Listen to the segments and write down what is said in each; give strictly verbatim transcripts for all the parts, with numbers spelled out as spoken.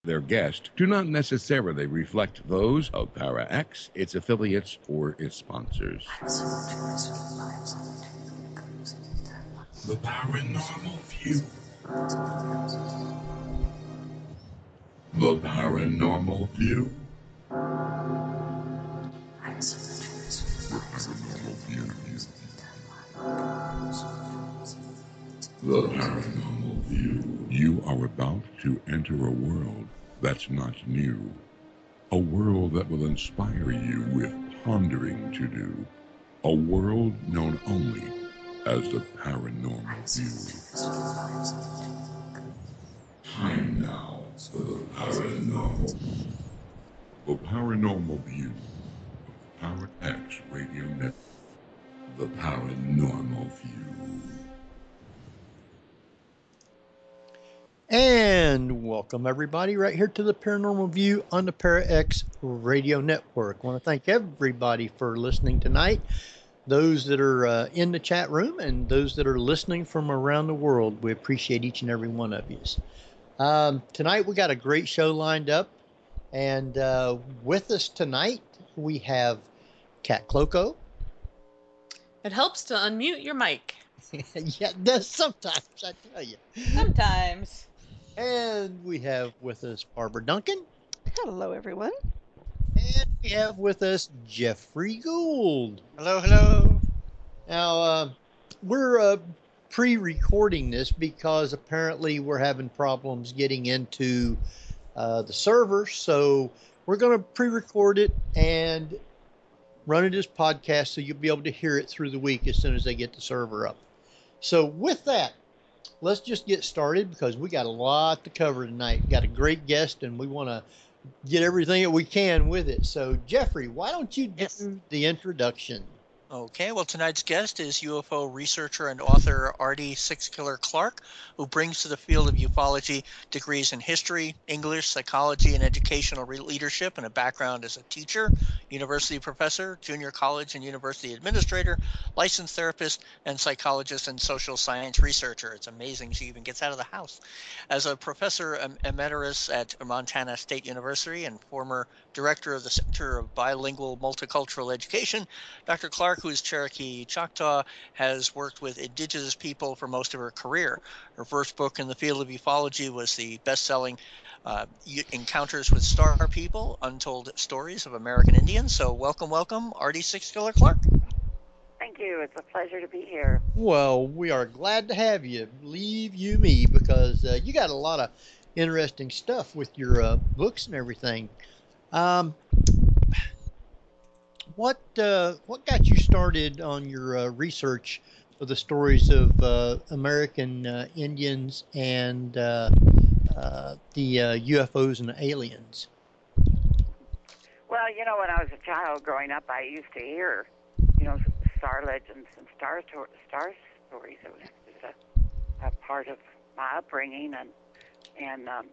Their guests do not necessarily reflect those of ParaX, its affiliates, or its sponsors. The Paranormal View. The Paranormal View. The Paranormal View. The Paranormal View. You are about to enter a world that's not new. A world that will inspire you with pondering to do. A world known only as the Paranormal View. Time now for the Paranormal. The Paranormal View of the PowerX Radio Network. The Paranormal View. And welcome everybody right here to the Paranormal View on the ParaX Radio Network. I want to thank everybody for listening tonight. Those that are uh, in the chat room and those that are listening from around the world. We appreciate each and every one of you. Um, tonight we got a great show lined up. And uh, with us tonight we have Kat Cloco. It helps to unmute your mic. Yeah, it does sometimes, I tell you. Sometimes. And we have with us Barbara Duncan. Hello, everyone. And we have with us Jeffrey Gould. Hello, hello. Now, uh, we're uh, pre-recording this because apparently we're having problems getting into uh, the server. So we're going to pre-record it and run it as podcast so you'll be able to hear it through the week as soon as they get the server up. So with that, let's just get started because we got a lot to cover tonight. We got a great guest and we want to get everything that we can with it. So Jeffrey, why don't you do Yes. the introduction? Okay, well, tonight's guest is U F O researcher and author Artie Sixkiller Clarke, who brings to the field of ufology degrees in history, English, psychology, and educational re- leadership, and a background as a teacher, university professor, junior college and university administrator, licensed therapist, and psychologist and social science researcher. It's amazing she even gets out of the house. As a professor em- emeritus at Montana State University and former director of the Center of Bilingual Multicultural Education, Doctor Clarke, who is Cherokee Choctaw, has worked with indigenous people for most of her career. Her first book in the field of ufology was the best-selling uh, Encounters with Star People, Untold Stories of American Indians. So welcome, welcome, Artie Sixkiller Clarke. Thank you. It's a pleasure to be here. Well, we are glad to have you. Believe you me, because uh, you got a lot of interesting stuff with your uh, books and everything. Um, what uh, what got you started on your uh, research for the stories of uh, American uh, Indians and uh, uh, the uh, U F Os and the aliens? Well, you know, when I was a child growing up, I used to hear, you know, star legends and star to- star stories. It was just a, a part of my upbringing, and and um,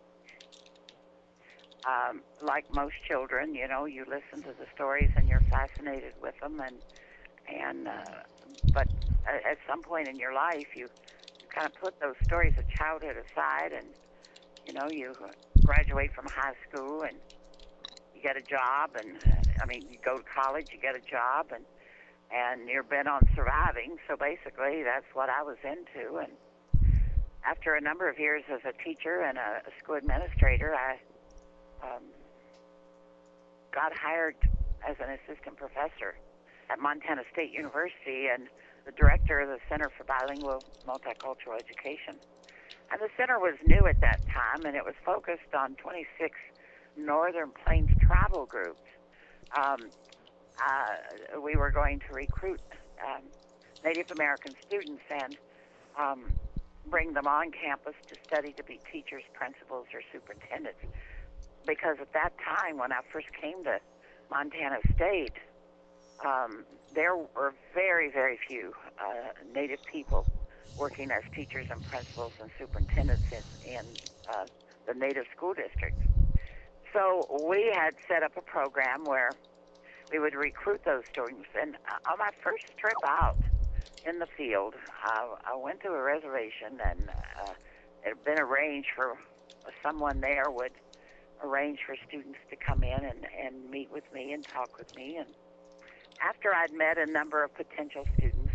um, like most children, you know, you listen to the stories and you're fascinated with them, and and uh, but at, at some point in your life, you, you kind of put those stories of childhood aside, and you know, you graduate from high school and you get a job, and uh, I mean, you go to college, you get a job, and and you're bent on surviving. So basically, that's what I was into. And after a number of years as a teacher and a, a school administrator, I um, got hired as an assistant professor at Montana State University and the director of the Center for Bilingual Multicultural Education. And the center was new at that time, and it was focused on twenty-six Northern Plains tribal groups. Um, uh, we were going to recruit um, Native American students and um, bring them on campus to study to be teachers, principals, or superintendents. Because at that time, when I first came to Montana State, um, there were very, very few uh, Native people working as teachers and principals and superintendents in, in uh, the Native school districts. So we had set up a program where we would recruit those students. And uh, on my first trip out in the field, uh, I went to a reservation, and uh, it had been arranged for someone there would arrange for students to come in and, and meet with me and talk with me. And after I'd met a number of potential students,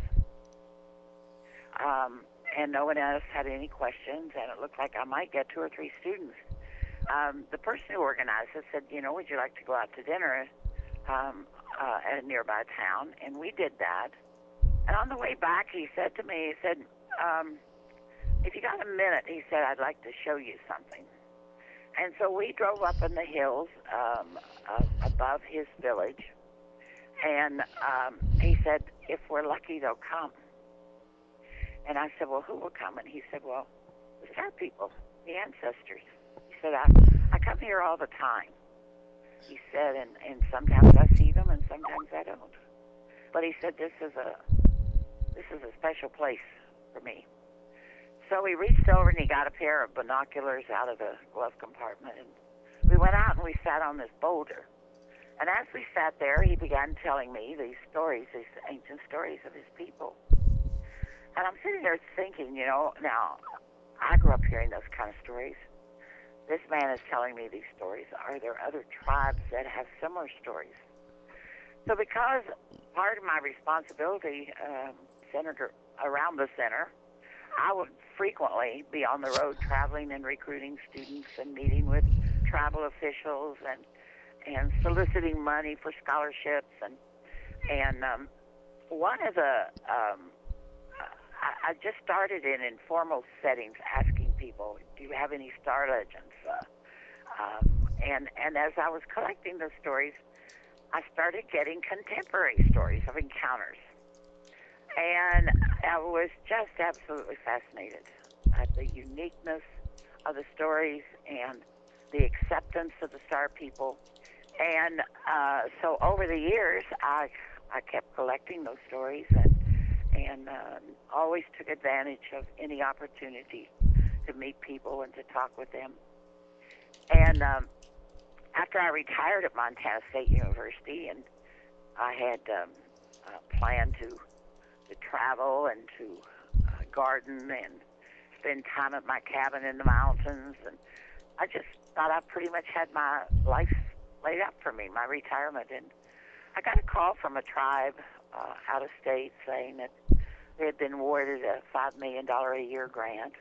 um, and no one else had any questions, and it looked like I might get two or three students, um, the person who organized it said, you know, would you like to go out to dinner um, uh, at a nearby town? And we did that. And on the way back, he said to me, he said, um, if you got a minute, he said, I'd like to show you something. And so we drove up in the hills um, uh, above his village, and um, he said, if we're lucky, they'll come. And I said, well, who will come? And he said, well, the Star people, the ancestors. He said, I, I come here all the time. He said, and, and sometimes I see them, and sometimes I don't. But he said, this is a this is a special place for me. So he reached over and he got a pair of binoculars out of the glove compartment, and we went out and we sat on this boulder. And as we sat there, he began telling me these stories, these ancient stories of his people. And I'm sitting there thinking, you know, now, I grew up hearing those kind of stories. This man is telling me these stories. Are there other tribes that have similar stories? So because part of my responsibility um, centered around the center, I would frequently be on the road traveling and recruiting students and meeting with tribal officials and and soliciting money for scholarships. And and um, one of the, um, I, I just started in informal settings asking people, do you have any star legends? Uh, um, and, and as I was collecting those stories, I started getting contemporary stories of encounters. And I was just absolutely fascinated at the uniqueness of the stories and the acceptance of the Star people. And uh, so over the years, I I kept collecting those stories and and uh, always took advantage of any opportunity to meet people and to talk with them. And um, after I retired at Montana State University, and I had um, uh, planned to to travel and to uh, garden and spend time at my cabin in the mountains, and I just thought I pretty much had my life laid out for me, my retirement. And I got a call from a tribe uh, out of state saying that they had been awarded a five million dollars a year grant,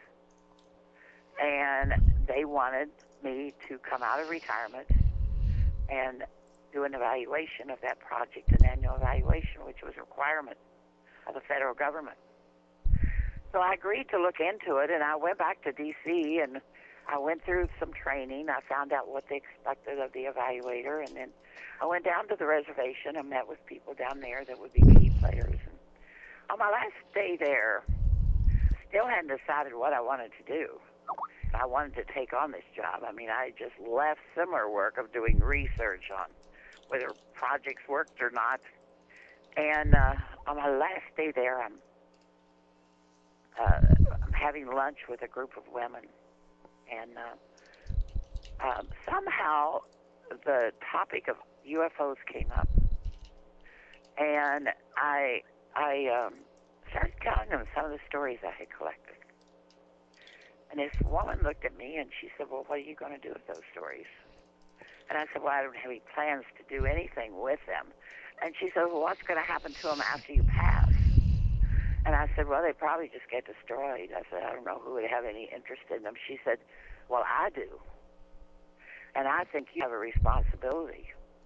and they wanted me to come out of retirement and do an evaluation of that project, an annual evaluation, which was a requirement of the federal government. So I agreed to look into it, and I went back to D C and I went through some training. I found out what they expected of the evaluator, and then I went down to the reservation and met with people down there that would be key players. And on my last day there, I still hadn't decided what I wanted to do. I wanted to take on this job. I mean, I just left similar work of doing research on whether projects worked or not. And uh, on my last day there, I'm uh, I'm having lunch with a group of women, and uh, uh, somehow the topic of U F Os came up, and I I um, started telling them some of the stories I had collected. And this woman looked at me and she said, well, what are you going to do with those stories? And I said, well, I don't have any plans to do anything with them. And she said, well, what's going to happen to them after you pass? And I said, well, they probably just get destroyed. I said, I don't know who would have any interest in them. She said, well, I do. And I think you have a responsibility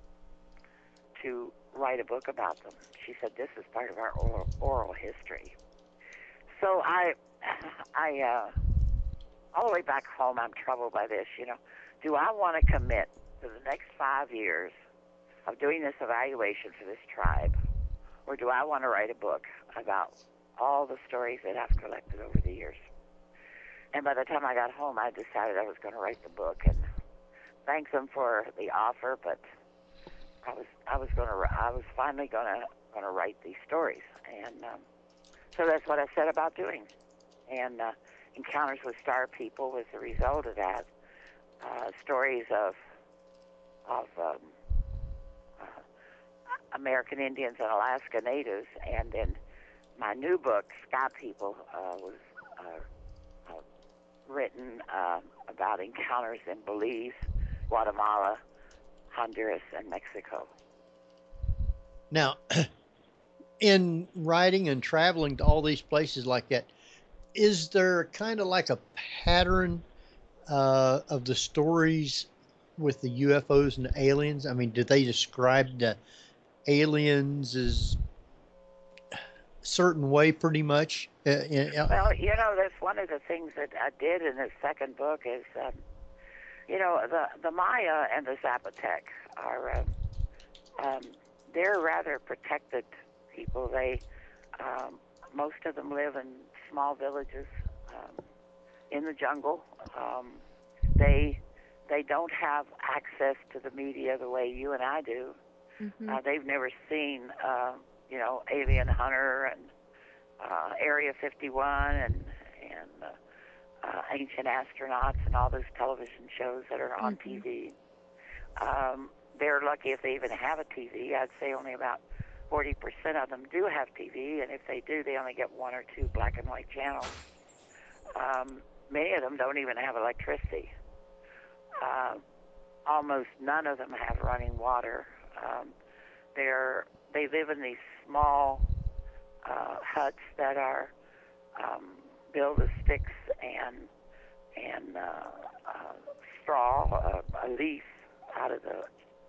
to write a book about them. She said, this is part of our oral, oral history. So I, I, uh, all the way back home, I'm troubled by this, you know. Do I want to commit to the next five years of doing this evaluation for this tribe, or do I want to write a book about all the stories that I've collected over the years? And by the time I got home, I decided I was going to write the book, and thank them for the offer, but I was I was going to I was finally going to going to write these stories, and um, so that's what I set about doing. And uh, Encounters with Star People was the result of that. Uh, stories of of um, uh, American Indians and Alaska Natives, and then my new book, Sky People, uh, was uh, uh, written uh, about encounters in Belize Guatemala, Honduras, and Mexico. Now, in writing and traveling to all these places like that, is there kind of like a pattern uh, of the stories with the U F Os and the aliens? I mean, did they describe the aliens as a certain way pretty much? Uh, uh, Well, you know, that's one of the things that I did in this second book is, um, you know, the the Maya and the Zapotec are, uh, um, they're rather protected people. They, um, most of them live in small villages um, in the jungle. Um, they they don't have access to the media the way you and I do. Mm-hmm. Uh, they've never seen, uh, you know, Alien Hunter and uh, Area fifty-one and and uh, uh, Ancient Astronauts and all those television shows that are on Mm-hmm. T V. Um, they're lucky if they even have a T V. I'd say only about forty percent of them do have T V, and if they do, they only get one or two black and white channels. Um, many of them don't even have electricity. Uh, almost none of them have running water. Um, they're they live in these small uh, huts that are um, built of sticks and and uh, uh, straw, uh, a leaf out of the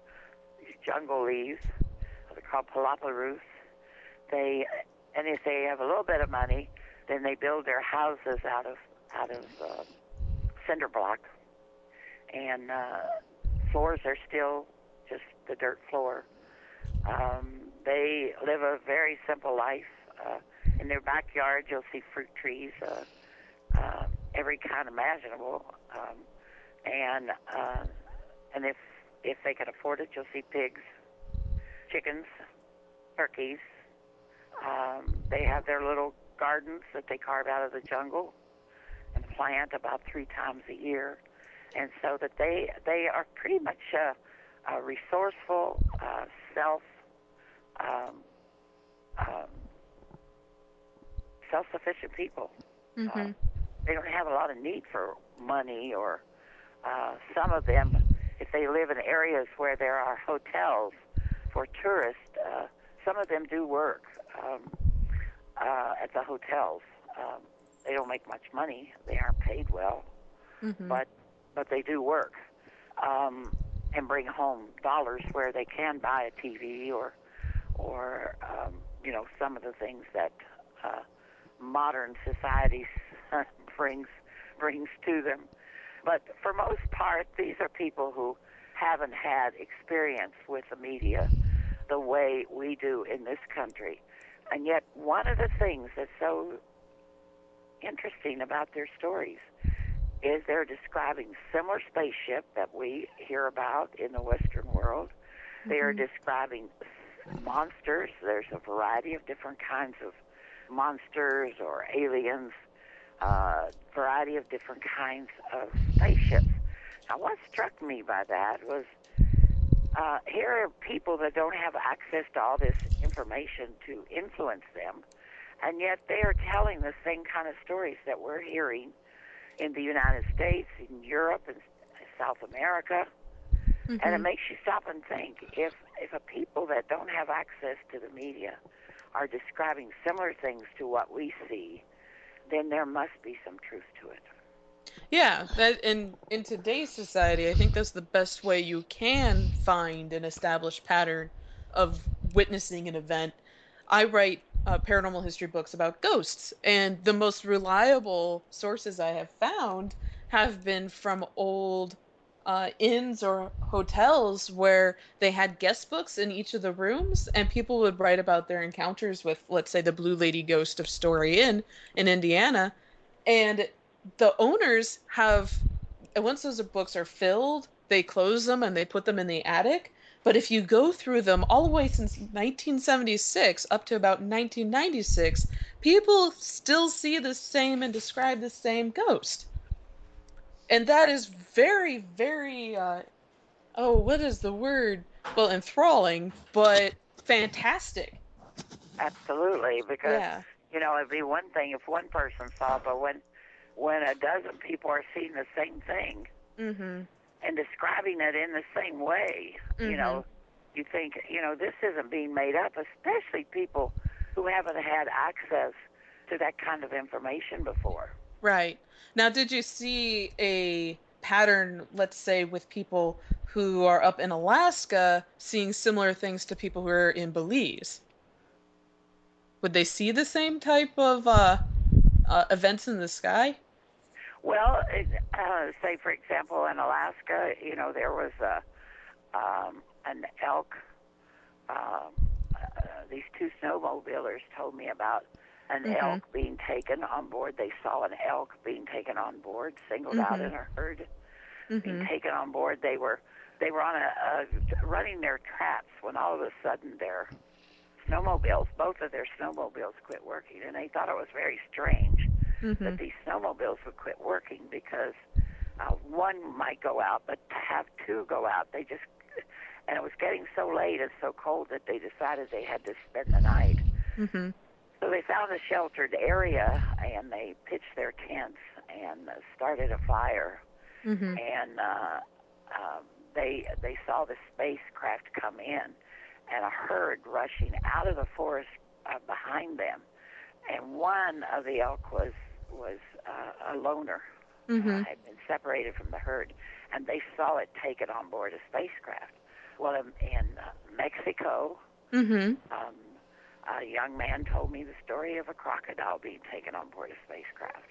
jungle leaves. They're called palapa roofs. They and if they have a little bit of money, then they build their houses out of out of uh, cinder block, and uh, floors are still just the dirt floor. Um, they live a very simple life. Uh, in their backyard, you'll see fruit trees, uh, uh, every kind imaginable, um, and uh, and if if they can afford it, you'll see pigs, chickens, turkeys. Um, they have their little gardens that they carve out of the jungle and plant about three times a year, and so that they they are pretty much uh, uh, resourceful, uh, self. Um, um, self-sufficient people. Mm-hmm. Uh, they don't have a lot of need for money, or uh, some of them, if they live in areas where there are hotels for tourists, uh, some of them do work um, uh, at the hotels. Um, they don't make much money. They aren't paid well, Mm-hmm. but but they do work um, and bring home dollars where they can buy a T V or or um, you know, some of the things that uh, modern society brings brings to them. But for most part, these are people who haven't had experience with the media the way we do in this country. And yet, one of the things that's so interesting about their stories is they're describing similar spaceship that we hear about in the Western world. Mm-hmm. They are describing monsters. There's a variety of different kinds of monsters or aliens, uh, variety of different kinds of spaceships. Now, what struck me by that was uh, here are people that don't have access to all this information to influence them, and yet they are telling the same kind of stories that we're hearing in the United States, in Europe, and South America. Mm-hmm. And it makes you stop and think, if if a people that don't have access to the media are describing similar things to what we see, then there must be some truth to it. Yeah, that in in today's society, I think that's the best way you can find an established pattern of witnessing an event. I write uh, paranormal history books about ghosts, and the most reliable sources I have found have been from old uh, inns or hotels where they had guest books in each of the rooms, and people would write about their encounters with, let's say, the Blue Lady Ghost of Story Inn in Indiana. And the owners have, once those books are filled, they close them and they put them in the attic. But if you go through them all the way since nineteen seventy-six up to about nineteen ninety-six, people still see the same and describe the same ghost. And that is very, very, uh, oh, what is the word? Well, enthralling, but fantastic. Absolutely, because, Yeah. you know, it'd be one thing if one person saw it, but when when a dozen people are seeing the same thing, Mm-hmm. and describing it in the same way. Mhm. You know, you think, you know, this isn't being made up, especially people who haven't had access to that kind of information before. Right. Now, did you see a pattern, let's say, with people who are up in Alaska seeing similar things to people who are in Belize? Would they see the same type of uh, uh, events in the sky? Well, it, uh, say for example, in Alaska, you know, there was a um, an elk. Um, uh, these two snowmobilers told me about an Mm-hmm. elk being taken on board. They saw an elk being taken on board, singled out Mm-hmm. in a herd, being Mm-hmm. taken on board. They were they were on a, a running their traps when all of a sudden their snowmobiles, both of their snowmobiles, quit working, and they thought it was very strange Mm-hmm. that these snowmobiles would quit working because uh, one might go out, but to have two go out, they just, and it was getting so late and so cold that they decided they had to spend the night. Mm-hmm. So they found a sheltered area and they pitched their tents and uh, started a fire. Mm-hmm. And uh, um, they they saw the spacecraft come in and a herd rushing out of the forest uh, behind them. And one of the elk was was uh, a loner, Mm-hmm. uh, had been separated from the herd, and they saw it taken on board a spacecraft. Well, in, in uh, Mexico, Mm-hmm. um, a young man told me the story of a crocodile being taken on board a spacecraft.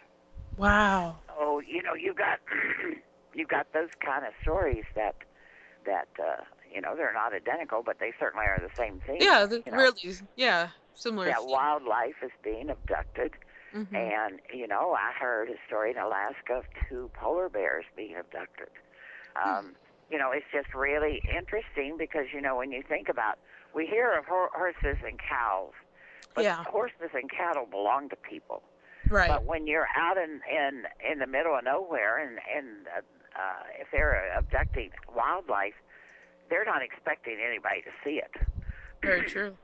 Wow. Oh, you know, you got you got those kind of stories that that uh, you know they're not identical, but they certainly are the same thing. Yeah, the, You know, really, yeah, similar. that theme. wildlife is being abducted. Mm-hmm. And, you know, I heard a story in Alaska of two polar bears being abducted. Um, you know, it's just really interesting because, you know, when you think about, we hear of ho- horses and cows, but Yeah. horses and cattle belong to people. Right. But when you're out in, in, in the middle of nowhere and, and uh, uh, if they're abducting wildlife, they're not expecting anybody to see it. Very true.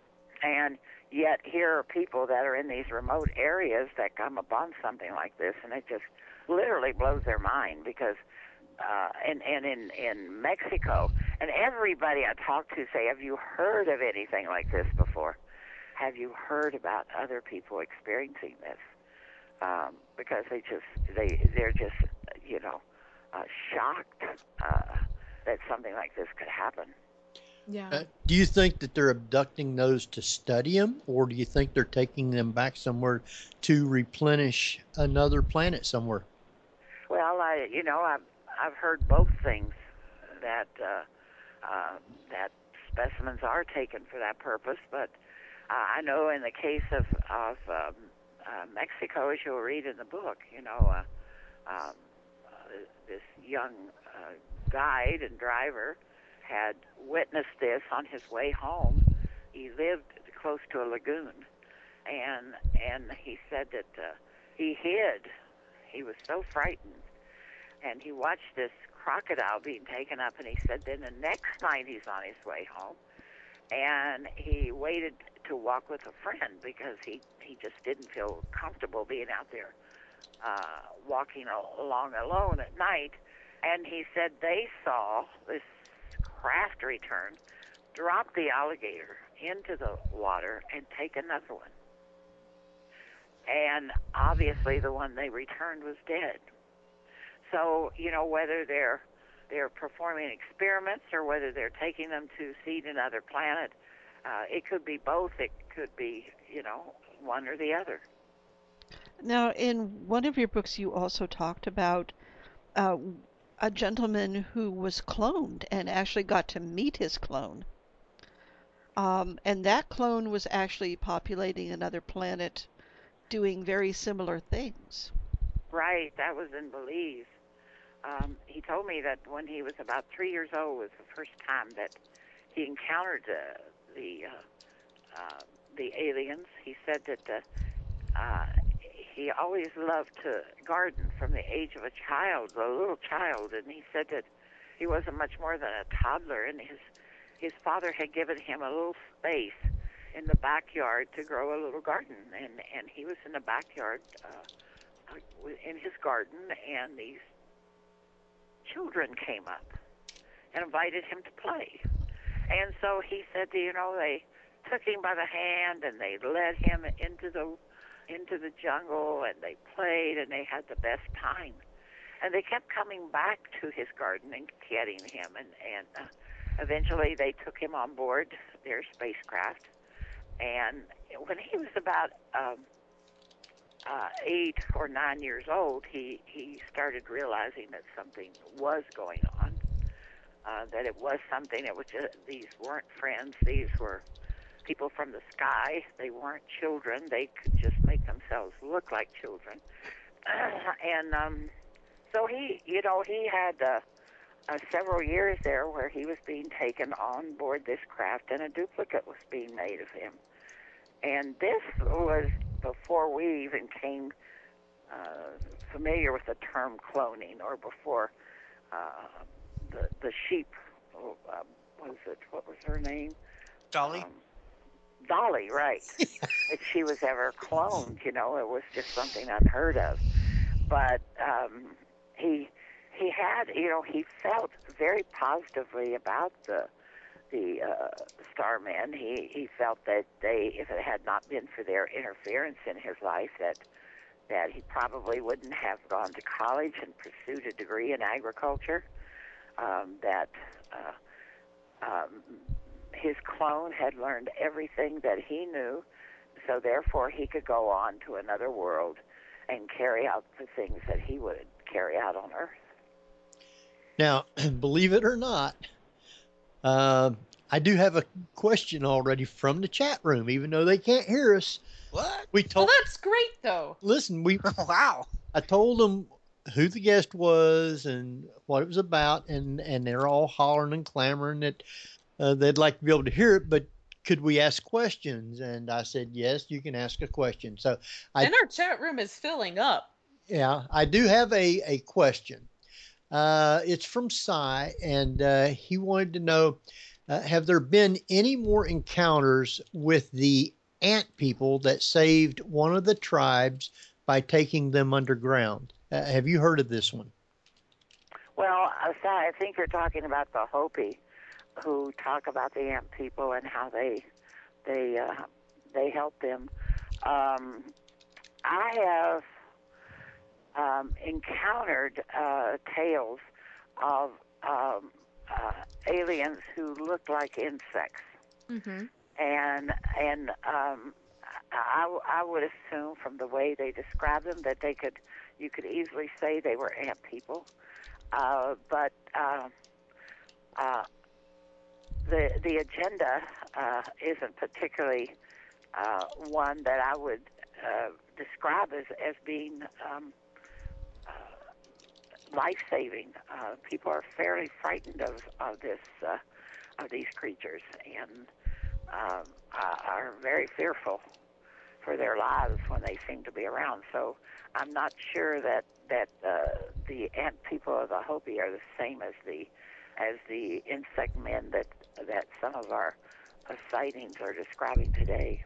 And yet here are people that are in these remote areas that come upon something like this, and it just literally blows their mind because uh, and, and in, in Mexico, and everybody I talk to say, have you heard of anything like this before? Have you heard about other people experiencing this? Um, because they just, they, they're just, you know, uh, shocked uh, that something like this could happen. Yeah. Uh, do you think that they're abducting those to study them, or do you think they're taking them back somewhere to replenish another planet somewhere? Well, I, you know, I've I've heard both things that uh, uh, that specimens are taken for that purpose, but uh, I know in the case of of um, uh, Mexico, as you'll read in the book, you know, uh, um, uh, this young uh, guide and driver had witnessed this on his way home. He lived close to a lagoon, and and he said that uh, he hid. He was so frightened, and he watched this crocodile being taken up, and he said then the next night he's on his way home, and he waited to walk with a friend because he, he just didn't feel comfortable being out there uh, walking along alone at night. And he said they saw this craft return, drop the alligator into the water, and take another one. And obviously the one they returned was dead. So, you know, whether they're they're performing experiments or whether they're taking them to seed another planet, uh, it could be both. It could be, you know, one or the other. Now, in one of your books, you also talked about uh, a gentleman who was cloned and actually got to meet his clone. Um, and that clone was actually populating another planet doing very similar things. Right, that was in Belize. Um, he told me that when he was about three years old was the first time that he encountered uh, the uh, uh, the aliens. He said that uh, uh, he always loved to garden from the age of a child, a little child, and he said that he wasn't much more than a toddler, and his his father had given him a little space in the backyard to grow a little garden, and and he was in the backyard uh, in his garden, and these children came up and invited him to play. And so he said, you know, they took him by the hand and they led him into the into the jungle and they played and they had the best time. And they kept coming back to his garden and getting him. And, and uh, eventually they took him on board their spacecraft. And when he was about um, uh, eight or nine years old, he, he started realizing that something was going on, uh, that it was something that was just, these weren't friends, these were people from the sky. They weren't children. They could just make themselves look like children. and um, so he, you know, he had uh, uh, several years there where he was being taken on board this craft and a duplicate was being made of him. And this was before we even came uh, familiar with the term cloning, or before uh, the the sheep, uh, was it, what was her name? Dolly? Um, Dolly, right. That she was ever cloned, you know, it was just something unheard of. But um, he he had, you know, he felt very positively about the the uh, Starmen. He he felt that they, if it had not been for their interference in his life, that that he probably wouldn't have gone to college and pursued a degree in agriculture. Um, that uh, um, his clone had learned everything that he knew, so therefore he could go on to another world and carry out the things that he would carry out on Earth. Now, believe it or not, uh, I do have a question already from the chat room, even though they can't hear us. What? We Well, told. that's great, though. Listen, we. Wow. I told them who the guest was and what it was about, and and they're all hollering and clamoring that uh, they'd like to be able to hear it, but could we ask questions? And I said, yes, you can ask a question. So I, And our chat room is filling up. yeah, I do have a, a question. Uh, it's from Cy, and uh, he wanted to know, uh, have there been any more encounters with the ant people that saved one of the tribes by taking them underground? Uh, have you heard of this one? Well, uh, Cy, I think you're talking about the Hopi, who talk about the ant people and how they they uh, they help them. Um, I have um, encountered uh, tales of um, uh, aliens who looked like insects, Mm-hmm. and and um, I, I would assume from the way they describe them that they could you could easily say they were ant people, uh, but. Uh, uh, The the agenda uh, isn't particularly uh, one that I would uh, describe as, as being um, uh, life-saving. Uh, people are fairly frightened of, of this uh, of these creatures and um, are very fearful for their lives when they seem to be around. So I'm not sure that that uh, the ant people of the Hopi are the same as the as the insect men that that some of our uh, sightings are describing today.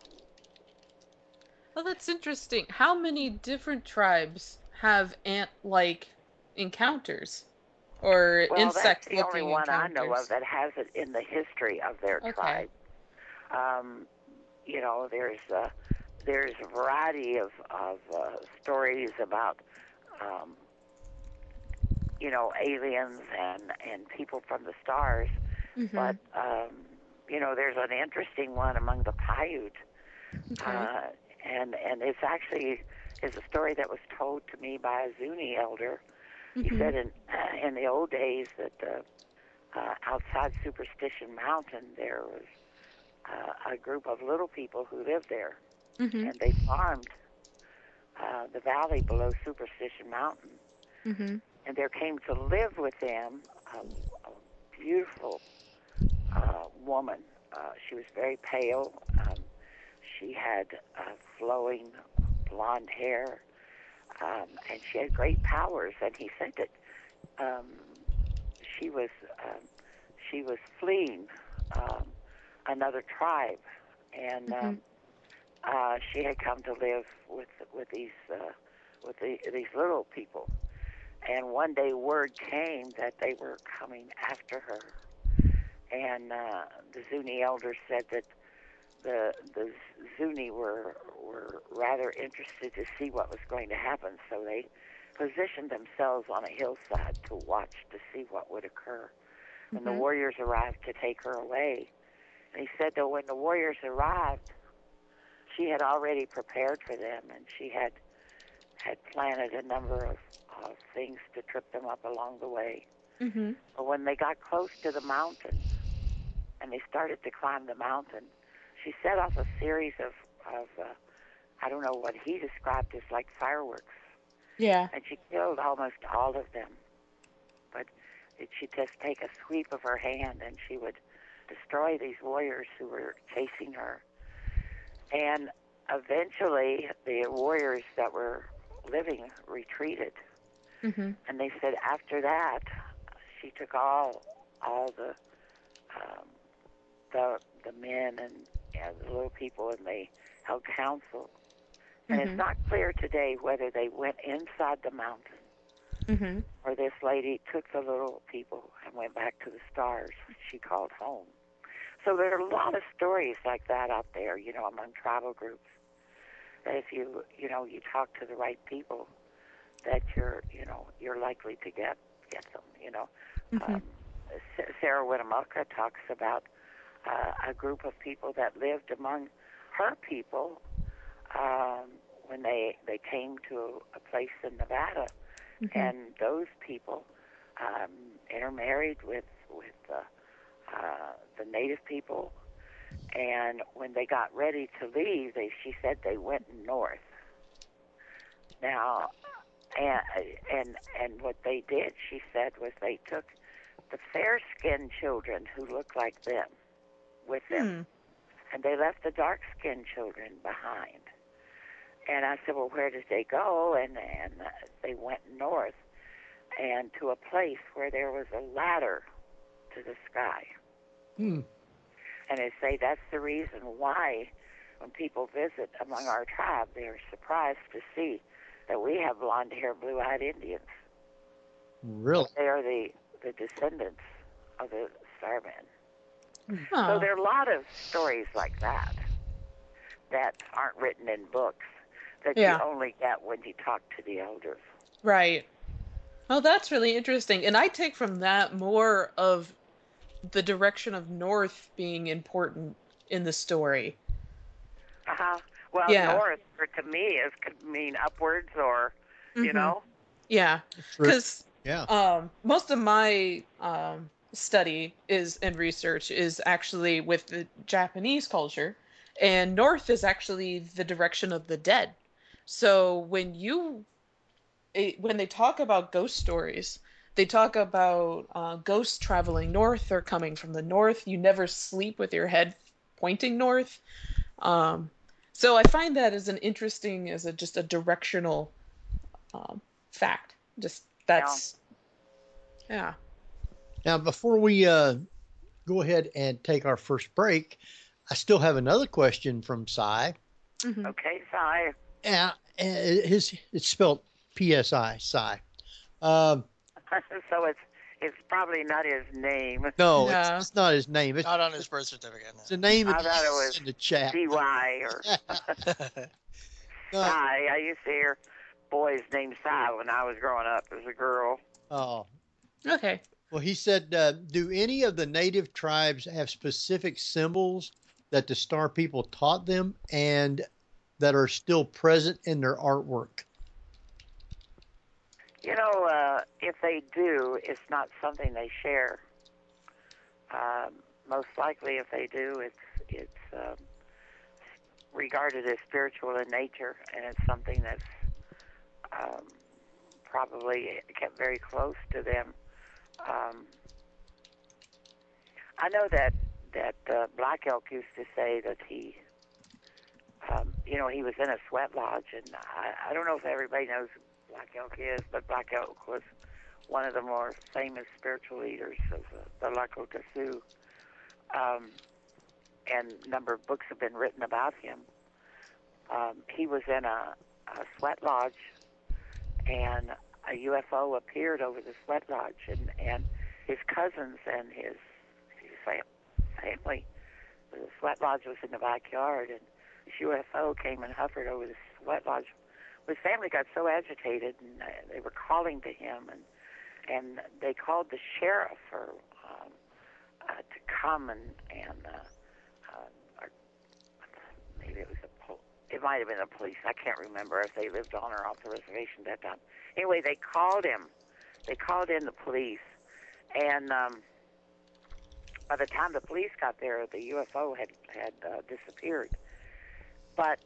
Well, that's interesting. How many different tribes have ant-like encounters or Well, that's the only insect-looking one I know of encounters? that has it in the history of their Okay. tribe. Um, you know, there's uh, there's a variety of of uh, stories about um, you know aliens and and people from the stars. Mm-hmm. But, um, you know, there's an interesting one among the Paiute, Okay. uh, and and it's actually is a story that was told to me by a Zuni elder. Mm-hmm. He said in in the old days that uh, uh, outside Superstition Mountain there was uh, a group of little people who lived there, Mm-hmm. and they farmed uh, the valley below Superstition Mountain, Mm-hmm. and there came to live with them a, a beautiful Uh, woman. Uh, she was very pale. Um, she had uh, flowing blonde hair, um, and she had great powers. And he said that um, she was um, she was fleeing um, another tribe, and Mm-hmm. um, uh, she had come to live with with these uh, with the, these little people. and one day word came that they were coming after her. And uh, the Zuni elders said that the the Zuni were were rather interested to see what was going to happen, so they positioned themselves on a hillside to watch to see what would occur. When Mhm. the warriors arrived to take her away, and he said that when the warriors arrived, she had already prepared for them, and she had had planted a number of, of things to trip them up along the way. Mhm. But when they got close to the mountain, and they started to climb the mountain, she set off a series of, of uh, I don't know what he described as like fireworks. Yeah. And she killed almost all of them. But it, she'd just take a sweep of her hand and she would destroy these warriors who were chasing her. And eventually the warriors that were living retreated. Mhm. And they said after that, she took all all the um, the the men and, and the little people, and they held council. And Mhm. it's not clear today whether they went inside the mountain Mhm. or this lady took the little people and went back to the stars, which she called home. So there are a lot of stories like that out there, you know, among tribal groups. That if you, you know, you talk to the right people, that you're, you know, you're likely to get get them. You know, Mhm. um, Sarah Winnemucca talks about uh, a group of people that lived among her people um, when they they came to a place in Nevada, Mhm. and those people um, intermarried with with uh, uh, the native people, and when they got ready to leave, they she said they went north. Now, and and and what they did, she said, was they took the fair-skinned children who looked like them with them, Hmm. and they left the dark-skinned children behind. And I said, well, where did they go? And and uh, they went north, and to a place where there was a ladder to the sky. Hmm. And they say that's the reason why when people visit among our tribe, they're surprised to see that we have blonde-haired, blue-eyed Indians. Really? They are the, the descendants of the Starmen. Huh. So there are a lot of stories like that that aren't written in books that Yeah. you only get when you talk to the elders. Right. Oh, that's really interesting. And I take from that more of the direction of north being important in the story. Uh-huh. Well, Yeah. north, for, to me, is could mean upwards or, you Mhm. know. Yeah. True. Because Yeah. um, most of my um, study is and research is actually with the Japanese culture, and north is actually the direction of the dead. So when you it, when they talk about ghost stories, they talk about uh, ghosts traveling north or coming from the north. You never sleep with your head pointing north. Um, so I find that as an interesting, as a just a directional um, fact. Just that's yeah. Now, before we uh, go ahead and take our first break, I still have another question from Cy. Mhm. Okay, Cy. Uh, his it's spelled P S I, Cy. Um, So it's it's probably not his name. no, No. it's, it's not his name. It's, Not on his birth certificate. it's a name I in, thought it was in the chat. C Y or No. Cy. I used to hear boys named Cy when I was growing up as a girl. Oh, Okay. well, he said, uh, do any of the native tribes have specific symbols that the Star people taught them and that are still present in their artwork? You know, uh, if they do, it's not something they share. Um, most likely, if they do, it's it's um, regarded as spiritual in nature, and it's something that's um, probably kept very close to them. Um, I know that that uh, Black Elk used to say that he, um, you know, he was in a sweat lodge, and I, I don't know if everybody knows who Black Elk is, but Black Elk was one of the more famous spiritual leaders of the, the Lakota Sioux. Um, and a number of books have been written about him. Um, he was in a, a sweat lodge, and a U F O appeared over the sweat lodge, and, and his cousins and his, his family, the sweat lodge was in the backyard, and this U F O came and hovered over the sweat lodge. His family got so agitated, and uh, they were calling to him, and and they called the sheriff or, um, uh, to come and, and uh, uh, or maybe it was a pol- it might have been the police. I can't remember if they lived on or off the reservation at that time. Anyway, they called him. They called in the police, and um, by the time the police got there, the U F O had had uh, disappeared. But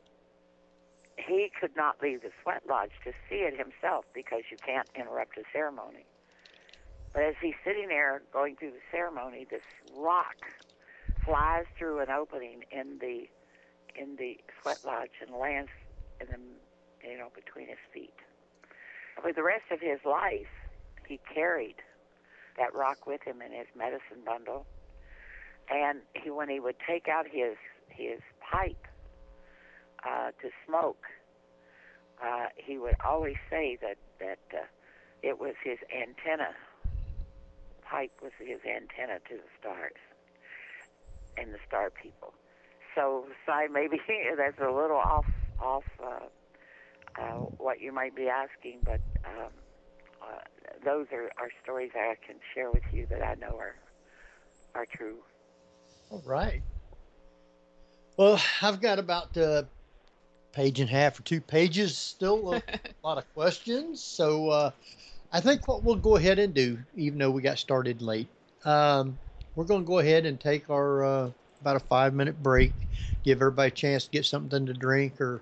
he could not leave the sweat lodge to see it himself because you can't interrupt a ceremony. But as he's sitting there going through the ceremony, this rock flies through an opening in the in the sweat lodge and lands in the, you know, between his feet. For the rest of his life, he carried that rock with him in his medicine bundle, and he, when he would take out his his pipe uh, to smoke, uh, he would always say that that uh, it was his antenna. Pipe was his antenna to the stars and the star people. So, Si, maybe that's a little off off uh, uh, what you might be asking, but um, uh, those are, are stories that I can share with you that I know are are true. All right. Well, I've got about a page and a half or two pages still, a lot of questions. So uh, I think what we'll go ahead and do, even though we got started late, um, we're going to go ahead and take our uh, about a five minute break, give everybody a chance to get something to drink or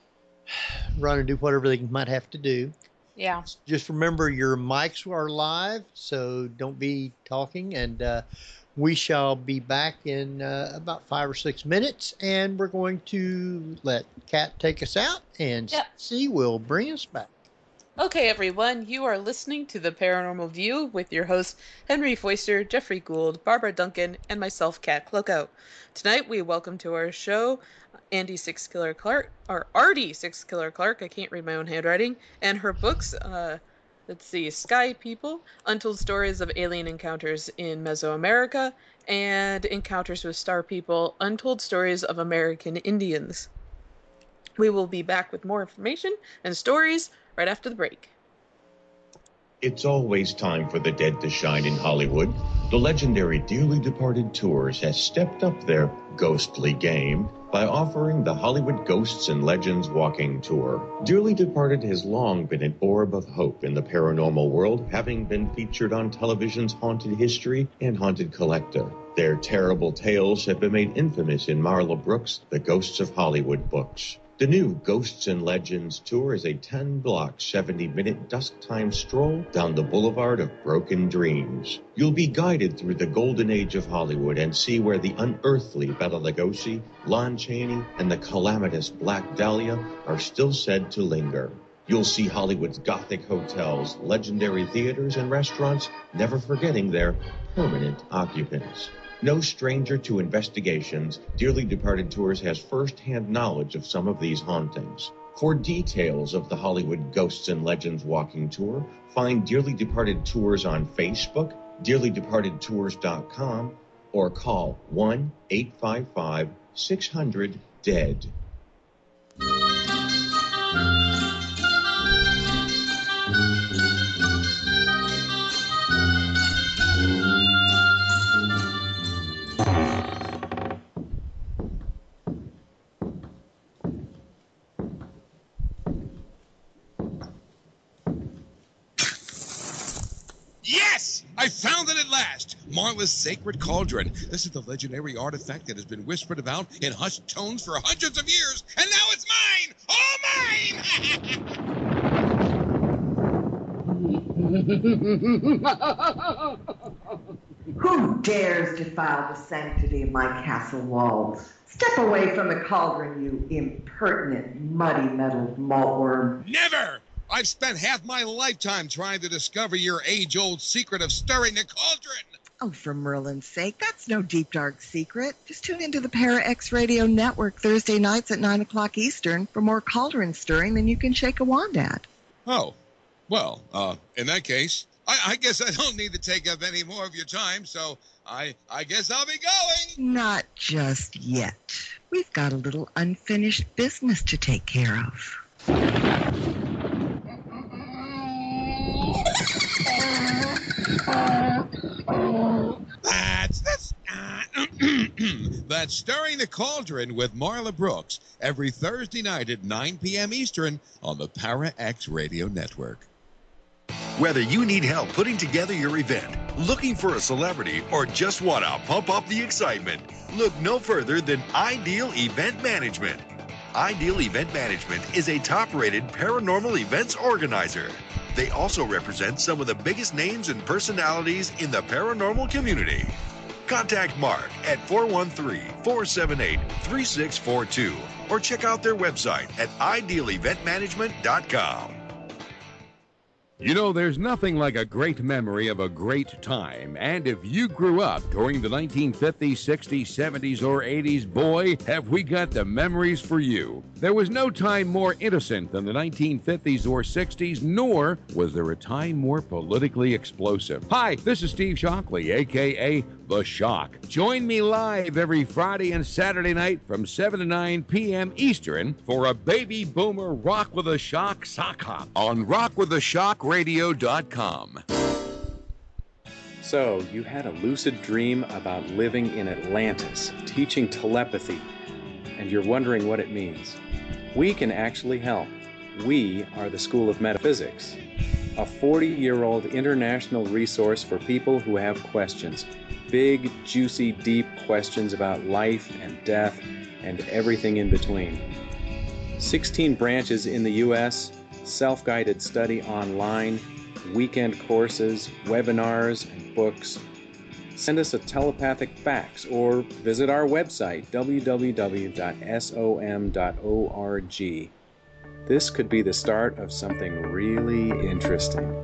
run and do whatever they might have to do. Yeah. Just remember your mics are live, so don't be talking, and uh, we shall be back in uh, about five or six minutes, and we're going to let Kat take us out, and Yep. C will bring us back. Okay, everyone, you are listening to The Paranormal View with your hosts, Henry Foister, Jeffrey Gould, Barbara Duncan, and myself, Kat Klockow. Tonight, we welcome to our show Andy Six Killer Clark, or Artie Six Killer Clark, I can't read my own handwriting, and her books, uh, let's see, Sky People, Untold Stories of Alien Encounters in Mesoamerica, and Encounters with Star People, Untold Stories of American Indians. We will be back with more information and stories right after the break. It's always time for the dead to shine in Hollywood. The legendary Dearly Departed Tours has stepped up their ghostly game by offering the Hollywood Ghosts and Legends Walking Tour. Dearly Departed has long been an orb of hope in the paranormal world, having been featured on television's Haunted History and Haunted Collector. Their terrible tales have been made infamous in Marla Brooks' The Ghosts of Hollywood books. The new Ghosts and Legends Tour is a ten-block, seventy-minute dusk-time stroll down the boulevard of broken dreams. You'll be guided through the golden age of Hollywood and see where the unearthly Bela Lugosi, Lon Chaney, and the calamitous Black Dahlia are still said to linger. You'll see Hollywood's Gothic hotels, legendary theaters, and restaurants, never forgetting their permanent occupants. No stranger to investigations, Dearly Departed Tours has first-hand knowledge of some of these hauntings. For details of the Hollywood Ghosts and Legends Walking Tour, find Dearly Departed Tours on Facebook, dearly departed tours dot com, or call one eight five five, six hundred, D E A D. Yes! I found it at last! Marla's Sacred Cauldron. This is the legendary artifact that has been whispered about in hushed tones for hundreds of years, and now it's mine! All mine! Who dares defile the sanctity of my castle walls? Step away from the cauldron, you impertinent, muddy-mettled maltworm. Never! I've spent half my lifetime trying to discover your age-old secret of stirring the cauldron. Oh, for Merlin's sake, that's no deep, dark secret. Just tune into the Para X Radio Network Thursday nights at nine o'clock Eastern for more cauldron stirring than you can shake a wand at. Oh. Well, uh, in that case, I, I guess I don't need to take up any more of your time, so I, I guess I'll be going. Not just yet. We've got a little unfinished business to take care of. That's that's uh, that's Stirring the Cauldron with Marla Brooks every Thursday night at nine p.m. Eastern on the Para X Radio Network. Whether you need help putting together your event, looking for a celebrity, or just want to pump up the excitement, look no further than Ideal Event Management. Ideal Event Management is a top-rated paranormal events organizer. They also represent some of the biggest names and personalities in the paranormal community. Contact Mark at four one three, four seven eight, three six four two or check out their website at ideal event management dot com. You know, there's nothing like a great memory of a great time. And if you grew up during the nineteen fifties, sixties, seventies, or eighties, boy, have we got the memories for you. There was no time more innocent than the nineteen fifties or sixties, nor was there a time more politically explosive. Hi, this is Steve Shockley, a k a. The Shock. Join me live every Friday and Saturday night from seven to nine p.m. Eastern for a Baby Boomer Rock with a Shock sock hop on rock with a shock radio dot com. So, you had a lucid dream about living in Atlantis, teaching telepathy, and you're wondering what it means. We can actually help. We are the School of Metaphysics, a forty-year-old international resource for people who have questions. Big, juicy, deep questions about life and death and everything in between. sixteen branches in the U S, self-guided study online, weekend courses, webinars, and books. Send us a telepathic fax or visit our website, w w w dot som dot org. This could be the start of something really interesting.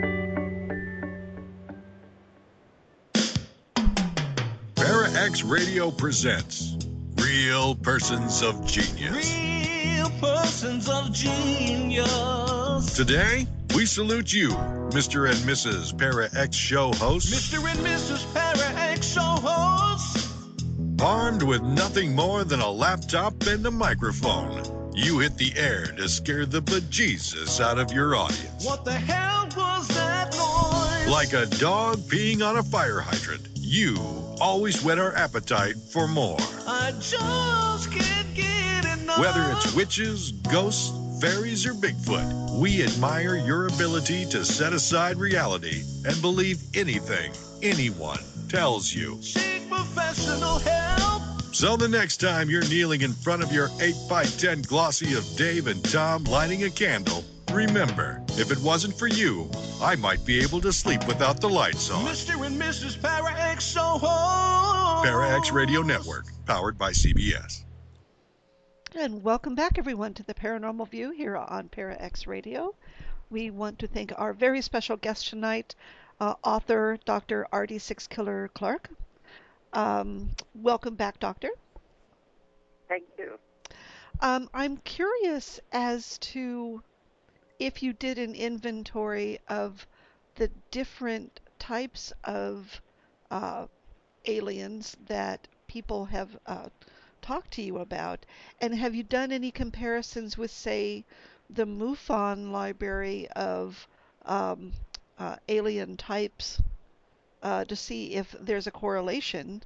Para X Radio presents Real Persons of Genius. Real Persons of Genius. Today, we salute you, Mister and Missus Para X Show hosts. Mister and Missus Para X Show hosts. Armed with nothing more than a laptop and a microphone, you hit the air to scare the bejesus out of your audience. What the hell was that noise? Like a dog peeing on a fire hydrant, you always whet our appetite for more. I just can't get enough. Whether it's witches, ghosts, fairies, or Bigfoot, we admire your ability to set aside reality and believe anything anyone tells you. Seek professional help. So the next time you're kneeling in front of your eight by ten glossy of Dave and Tom lighting a candle, remember, if it wasn't for you, I might be able to sleep without the lights on. Mister and Missus Para X Show hosts. Para X Radio Network, powered by C B S. And welcome back, everyone, to the Paranormal View here on Para X Radio. We want to thank our very special guest tonight, uh, author Doctor Artie Sixkiller Clarke. Um, welcome back, Doctor. Thank you. Um, I'm curious as to if you did an inventory of the different types of uh, aliens that people have uh, talked to you about, and have you done any comparisons with, say, the MUFON library of um, uh, alien types uh, to see if there's a correlation?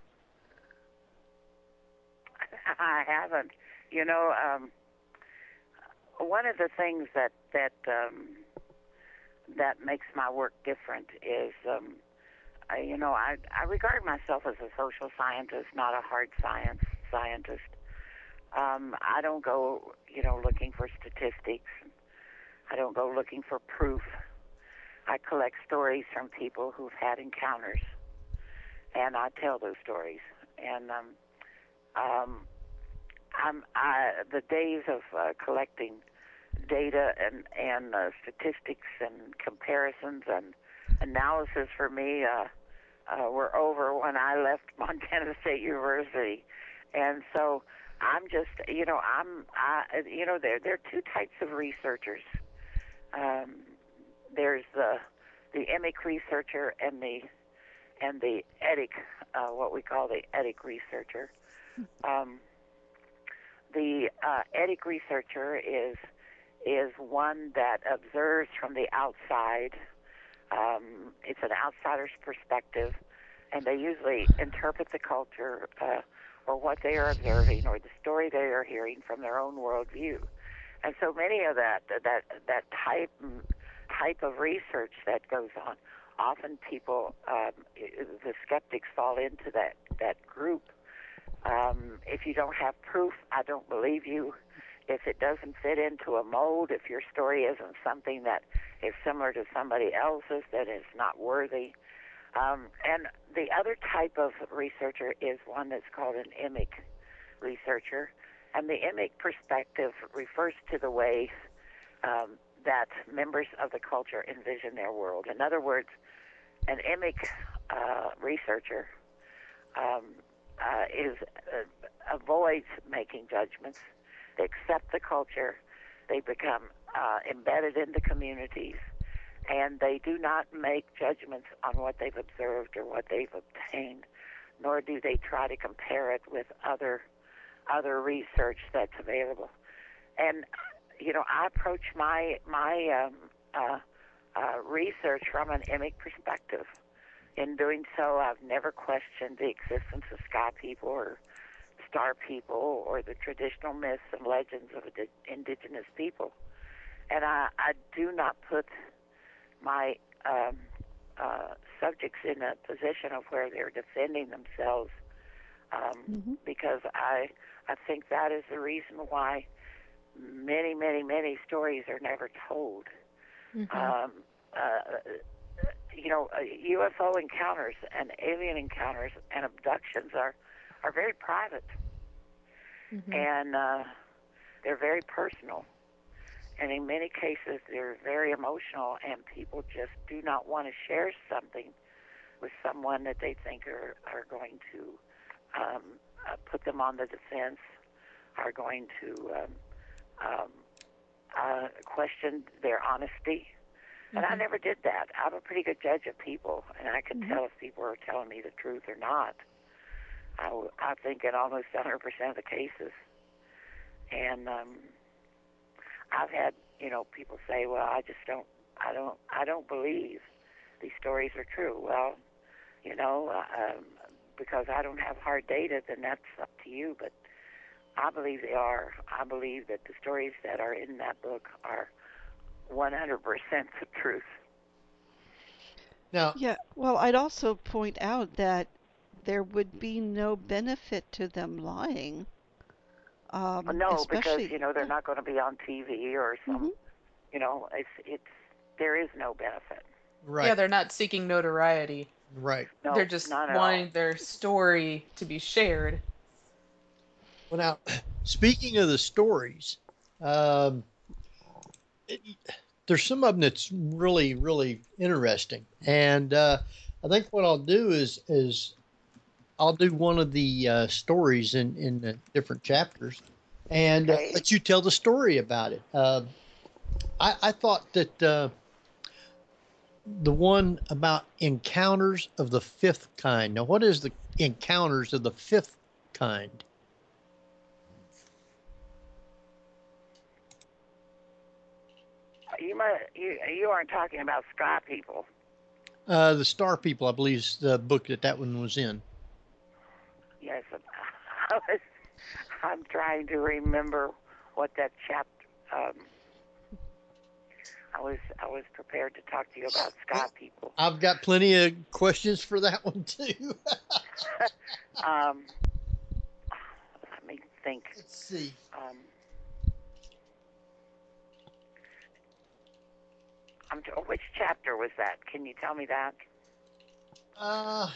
I haven't. You know, um, one of the things that that um, that makes my work different is, um, I, you know, I, I regard myself as a social scientist, not a hard science scientist. Um, I don't go, you know, looking for statistics. I don't go looking for proof. I collect stories from people who've had encounters, and I tell those stories. And um, um, I'm, I, the days of uh, collecting data and, and uh, statistics and comparisons and analysis for me uh, uh, were over when I left Montana State University. And so I'm just, you know, I'm, I, you know, there there are two types of researchers. Um, there's the the emic researcher and the and the etic, uh, what we call the etic researcher. Um, the uh, etic researcher is is one that observes from the outside. Um, it's an outsider's perspective, and they usually interpret the culture uh, or what they are observing or the story they are hearing from their own worldview. And so many of that that that type type of research that goes on, often people, um, the skeptics fall into that that group. Um, if you don't have proof, I don't believe you. If it doesn't fit into a mold, if your story isn't something that is similar to somebody else's, then it's not worthy. Um, and the other type of researcher is one that's called an emic researcher. And the emic perspective refers to the way um, that members of the culture envision their world. In other words, an emic uh, researcher um, uh, is uh, avoids making judgments. They accept the culture. They become uh, embedded in the communities, and they do not make judgments on what they've observed or what they've obtained, nor do they try to compare it with other other research that's available. And you know, I approach my my um, uh, uh, research from an emic perspective. In doing so, I've never questioned the existence of sky people or star people or the traditional myths and legends of indigenous people. And I, I do not put my um, uh, subjects in a position of where they're defending themselves um, mm-hmm. because I, I think that is the reason why many, many, many stories are never told. Mm-hmm. Um, uh, you know, uh, U F O encounters and alien encounters and abductions are, are very private. Mm-hmm. And uh, they're very personal. And in many cases, they're very emotional, and people just do not want to share something with someone that they think are, are going to um, uh, put them on the defense, are going to um, um, uh, question their honesty. And mm-hmm. I never did that. I'm a pretty good judge of people, and I can mm-hmm. tell if people are telling me the truth or not. I, I think in almost one hundred percent of the cases. And um, I've had, you know, people say, well, I just don't, I don't, I don't believe these stories are true. Well, you know, um, because I don't have hard data, then that's up to you. But I believe they are. I believe that the stories that are in that book are one hundred percent the truth. Now, yeah, well, I'd also point out that there would be no benefit to them lying. Um, no, especially, because, you know, they're yeah. not going to be on T V or some, mm-hmm. you know, it's, it's, there is no benefit. Right. Yeah, they're not seeking notoriety. Right. No, they're just wanting all. their story to be shared. Well, now, speaking of the stories, um, it, there's some of them that's really, really interesting. And uh, I think what I'll do is, is I'll do one of the uh, stories in, in the different chapters and okay. uh, let you tell the story about it. Uh, I, I thought that uh, the one about encounters of the fifth kind. Now, what is the encounters of the fifth kind? You might, you, you aren't talking about sky people. Uh, the star people, I believe, is the book that that one was in. Yes, I was, I'm trying to remember what that chapter. Um, I was I was prepared to talk to you about sky people. I've got plenty of questions for that one too. um, let me think. Let's see. Um, I'm t- which chapter was that? Can you tell me that? Uh.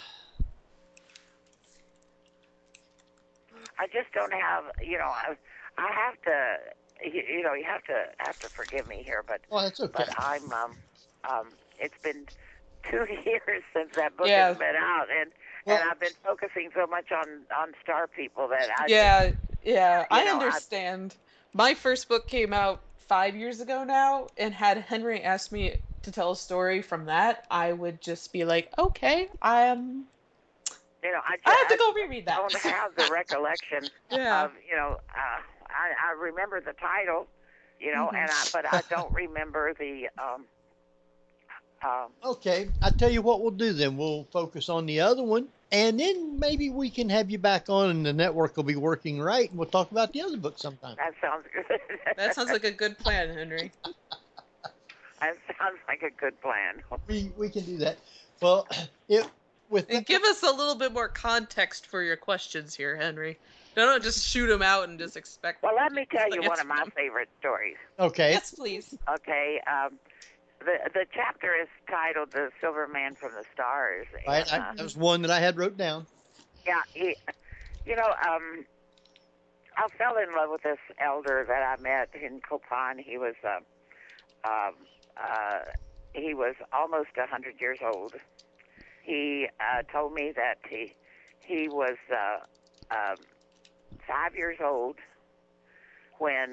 I just don't have, you know, I, I have to, you, you know, you have to have to forgive me here, but well, that's okay. But I'm, um, um, it's been two years since that book yeah. has been out, and well, and I've been focusing so much on on star people that I yeah just, yeah I know, understand. I, My first book came out five years ago now, and had Henry asked me to tell a story from that, I would just be like, okay, I'm. You know, I, I have to I go reread that. don't have the recollection Yeah. of, you know, uh, I, I remember the title, you know, Mhm. and I, but I don't remember the. Um, um, Okay, I tell you what we'll do then. We'll focus on the other one, and then maybe we can have you back on, and the network will be working right, and we'll talk about the other book sometime. that sounds good. That sounds like a good plan, Henry. That sounds like a good plan. We we can do that. Well, it with And that, give us a little bit more context for your questions here, Henry. Don't just shoot them out and just expect. Well, let me tell to you one answer of my them. favorite stories. okay. Yes, please. Okay, um, the the chapter is titled "The Silver Man from the Stars." Right, and, I, uh, that was one that I had wrote down. yeah, he, you know, um, I fell in love with this elder that I met in Copan. He was, uh, um, uh, he was almost a hundred years old. He uh, told me that he he was uh, um, five years old when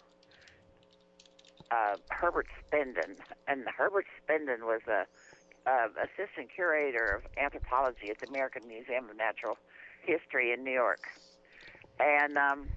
uh, Herbert Spenden, and Herbert Spenden was a uh, assistant curator of anthropology at the American Museum of Natural History in New York. And um,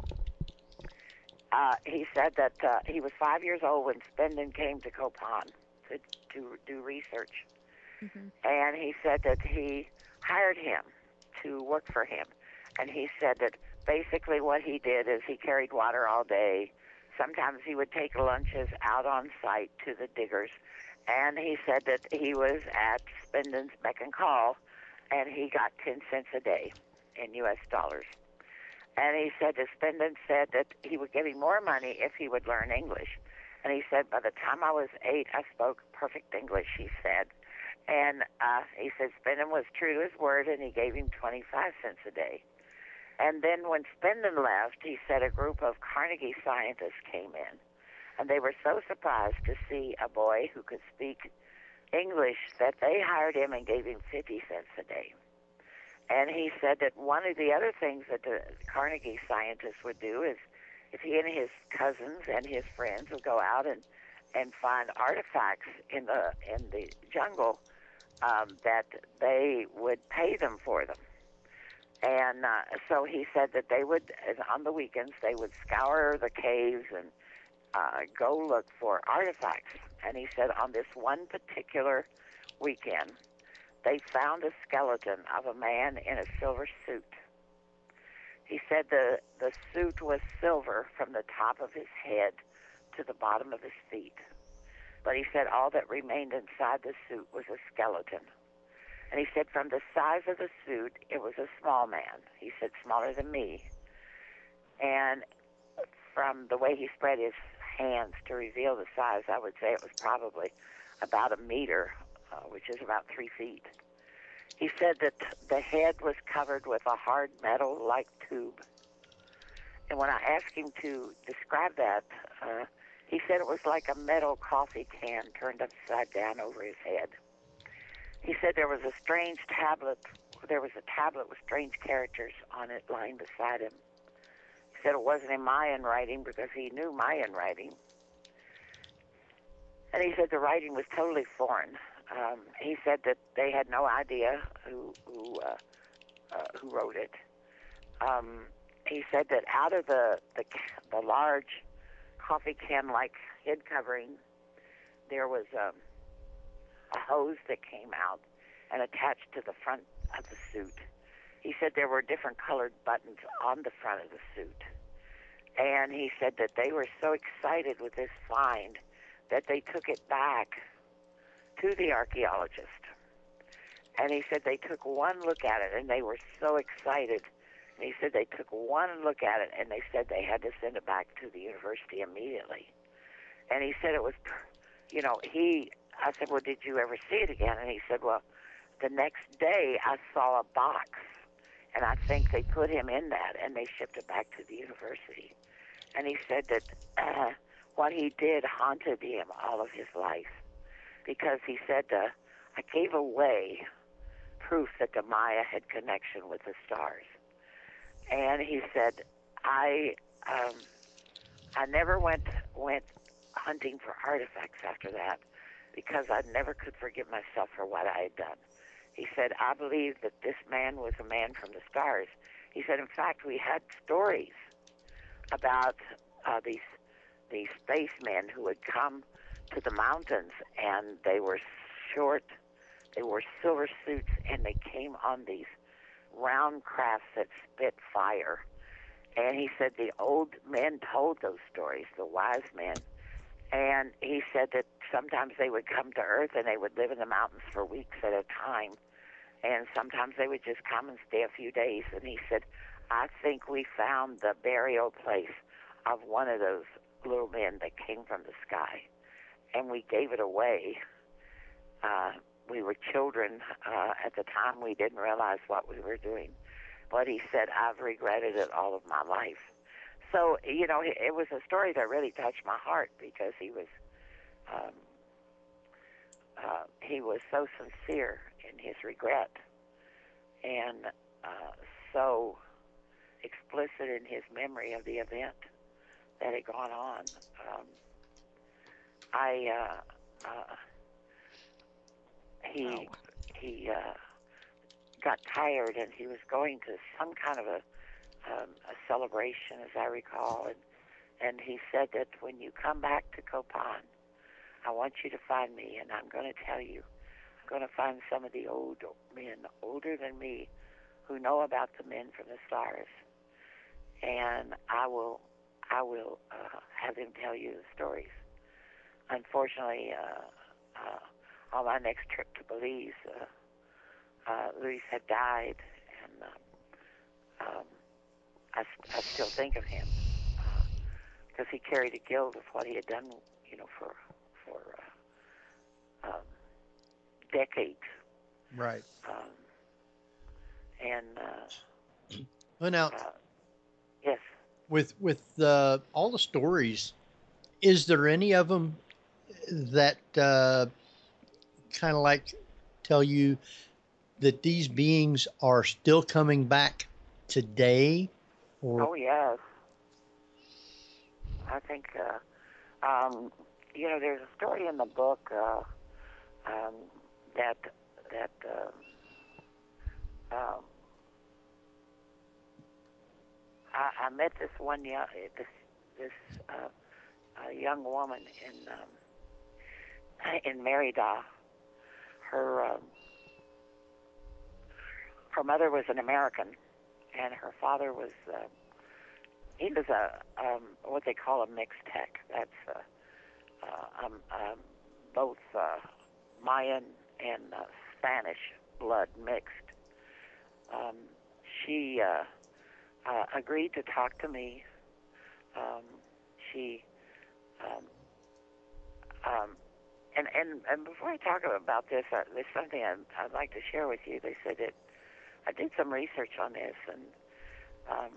uh, he said that uh, he was five years old when Spenden came to Copan to, to do research. Mm-hmm. And he said that he hired him to work for him. And he said that basically what he did is he carried water all day. Sometimes he would take lunches out on site to the diggers. And he said that he was at Spenden's beck and call, and he got ten cents a day in U S dollars. And he said that Spenden said that he would give him more money if he would learn English. And he said, by the time I was eight, I spoke perfect English, he said. And uh, he said Spenden was true to his word, and he gave him twenty-five cents a day. And then when Spenden left, he said a group of Carnegie scientists came in. And they were so surprised to see a boy who could speak English that they hired him and gave him fifty cents a day. And he said that one of the other things that the Carnegie scientists would do is if he and his cousins and his friends would go out and, and find artifacts in the in the jungle, um, that they would pay them for them. And uh, so he said that they would, on the weekends, they would scour the caves and uh, go look for artifacts. And he said on this one particular weekend, they found a skeleton of a man in a silver suit. He said the, the suit was silver from the top of his head to the bottom of his feet. But he said all that remained inside the suit was a skeleton. And he said from the size of the suit, it was a small man. He said smaller than me. And from the way he spread his hands to reveal the size, I would say it was probably about a meter, uh, which is about three feet. He said that the head was covered with a hard metal-like tube. And when I asked him to describe that, uh, he said it was like a metal coffee can turned upside down over his head. He said there was a strange tablet. There was a tablet with strange characters on it lying beside him. He said it wasn't in Mayan writing because he knew Mayan writing. And he said the writing was totally foreign. Um, he said that they had no idea who who, uh, uh, who wrote it. Um, he said that out of the, the the large coffee can-like head covering, there was um, a hose that came out and attached to the front of the suit. He said there were different colored buttons on the front of the suit. And he said that they were so excited with this find that they took it back to the archaeologist. And he said they took one look at it, and they were so excited. And he said they took one look at it, and they said they had to send it back to the university immediately. And he said it was, you know, he, I said, well, did you ever see it again? And he said, well, the next day I saw a box, and I think they put him in that, and they shipped it back to the university. And he said that uh, what he did haunted him all of his life, because he said, uh, I gave away proof that the Maya had connection with the stars. And he said, I um, I never went went hunting for artifacts after that, because I never could forgive myself for what I had done. He said, I believe that this man was a man from the stars. He said, in fact, we had stories about uh, these these spacemen who had come to the mountains, and they were short, they wore silver suits, and they came on these round crafts that spit fire. And he said the old men told those stories, the wise men. And he said that sometimes they would come to Earth and they would live in the mountains for weeks at a time. And sometimes they would just come and stay a few days. And he said, I think we found the burial place of one of those little men that came from the sky. And we gave it away. Uh, we were children uh, at the time. We didn't realize what we were doing. But he said, I've regretted it all of my life. So, you know, it was a story that really touched my heart because he was um, uh, he was so sincere in his regret and uh, so explicit in his memory of the event that had gone on. Um, I uh, uh, he he uh, got tired and he was going to some kind of a Um, a celebration, as I recall, and and he said that when you come back to Copan, I want you to find me, and I'm going to tell you, I'm going to find some of the old men, older than me, who know about the men from the stars, and I will, I will uh, have them tell you the stories. Unfortunately, uh, uh, on my next trip to Belize, uh, uh, Luis had died, and um, um, I, I still think of him because uh, he carried the guilt of what he had done, you know, for for uh, um, decades. Right. Um, and uh, well, now, uh, yes, with with uh, all the stories, is there any of them that uh, kind of like tell you that these beings are still coming back today? Or... Oh, yes. I think, uh, um, you know, there's a story in the book uh, um, that that um, um, I, I met this one young, this this uh, uh, young woman in um, in Merida. Her um, her mother was an American, and her father was. Uh, He was a um, what they call a mixed tech. That's uh, uh, um, um, both uh, Mayan and uh, Spanish blood mixed. Um, she uh, uh, agreed to talk to me. Um, she um, um, and, and and before I talk about this, uh, there's something I'd, I'd like to share with you. They said that I did some research on this and. Um,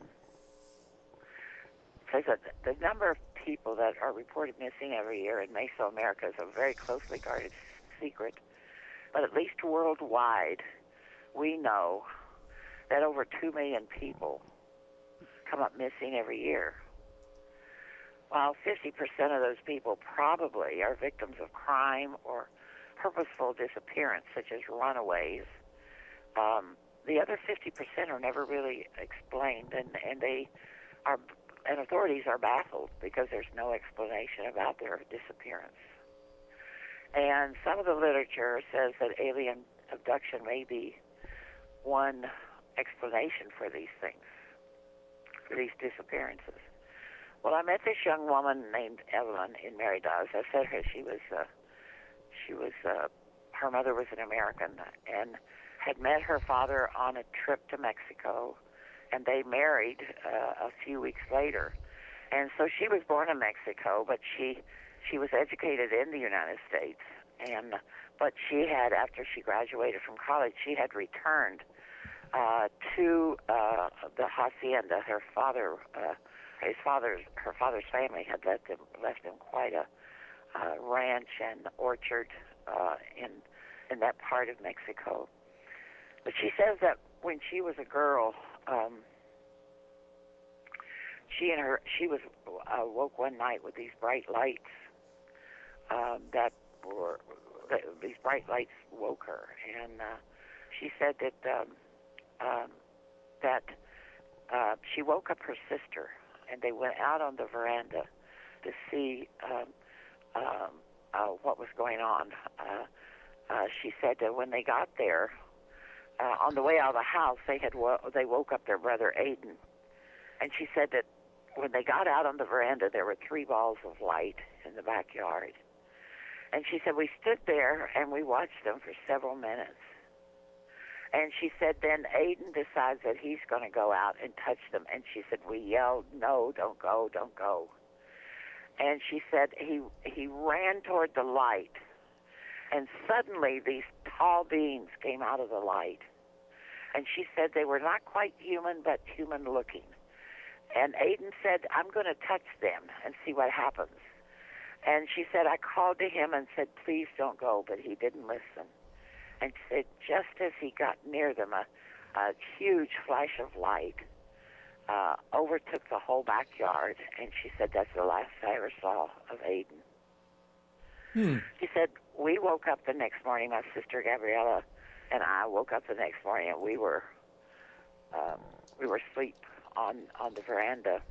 says that the number of people that are reported missing every year in Mesoamerica is a very closely guarded secret. But at least worldwide, we know that over two million people come up missing every year. While fifty percent of those people probably are victims of crime or purposeful disappearance, such as runaways, um, the other fifty percent are never really explained, and, and they are... and authorities are baffled because there's no explanation about their disappearance. And some of the literature says that alien abduction may be one explanation for these things, for these disappearances. Well, I met this young woman named Evelyn in Merida. As I said, her she was, uh, she was, uh, her mother was an American and had met her father on a trip to Mexico. And they married uh, a few weeks later. And so she was born in Mexico, but she she was educated in the United States. And but she had, after she graduated from college, she had returned uh, to uh, the hacienda. Her father, uh, his father's, her father's family had left him left him quite a uh, ranch and orchard uh, in in that part of Mexico. But she says that when she was a girl. Um, she and her, she was uh, woke one night with these bright lights um, that were th- these bright lights woke her, and uh, she said that um, um, that uh, she woke up her sister, and they went out on the veranda to see um, um, uh, what was going on. Uh, uh, she said that when they got there, uh, on the way out of the house, they had wo- they woke up their brother Aiden, and she said that when they got out on the veranda, there were three balls of light in the backyard. And she said, we stood there and we watched them for several minutes. And she said, then Aiden decides that he's going to go out and touch them. And she said, we yelled, no, don't go, don't go. And she said he he ran toward the light. And suddenly these tall beings came out of the light. And she said they were not quite human, but human looking. And Aiden said, I'm going to touch them and see what happens. And she said, I called to him and said, please don't go, but he didn't listen. And she said, just as he got near them, a, a huge flash of light uh, overtook the whole backyard. And she said, that's the last I ever saw of Aiden. Hmm. She said, we woke up the next morning, my sister Gabriella and I woke up the next morning, and we were um, we were asleep on, on the veranda.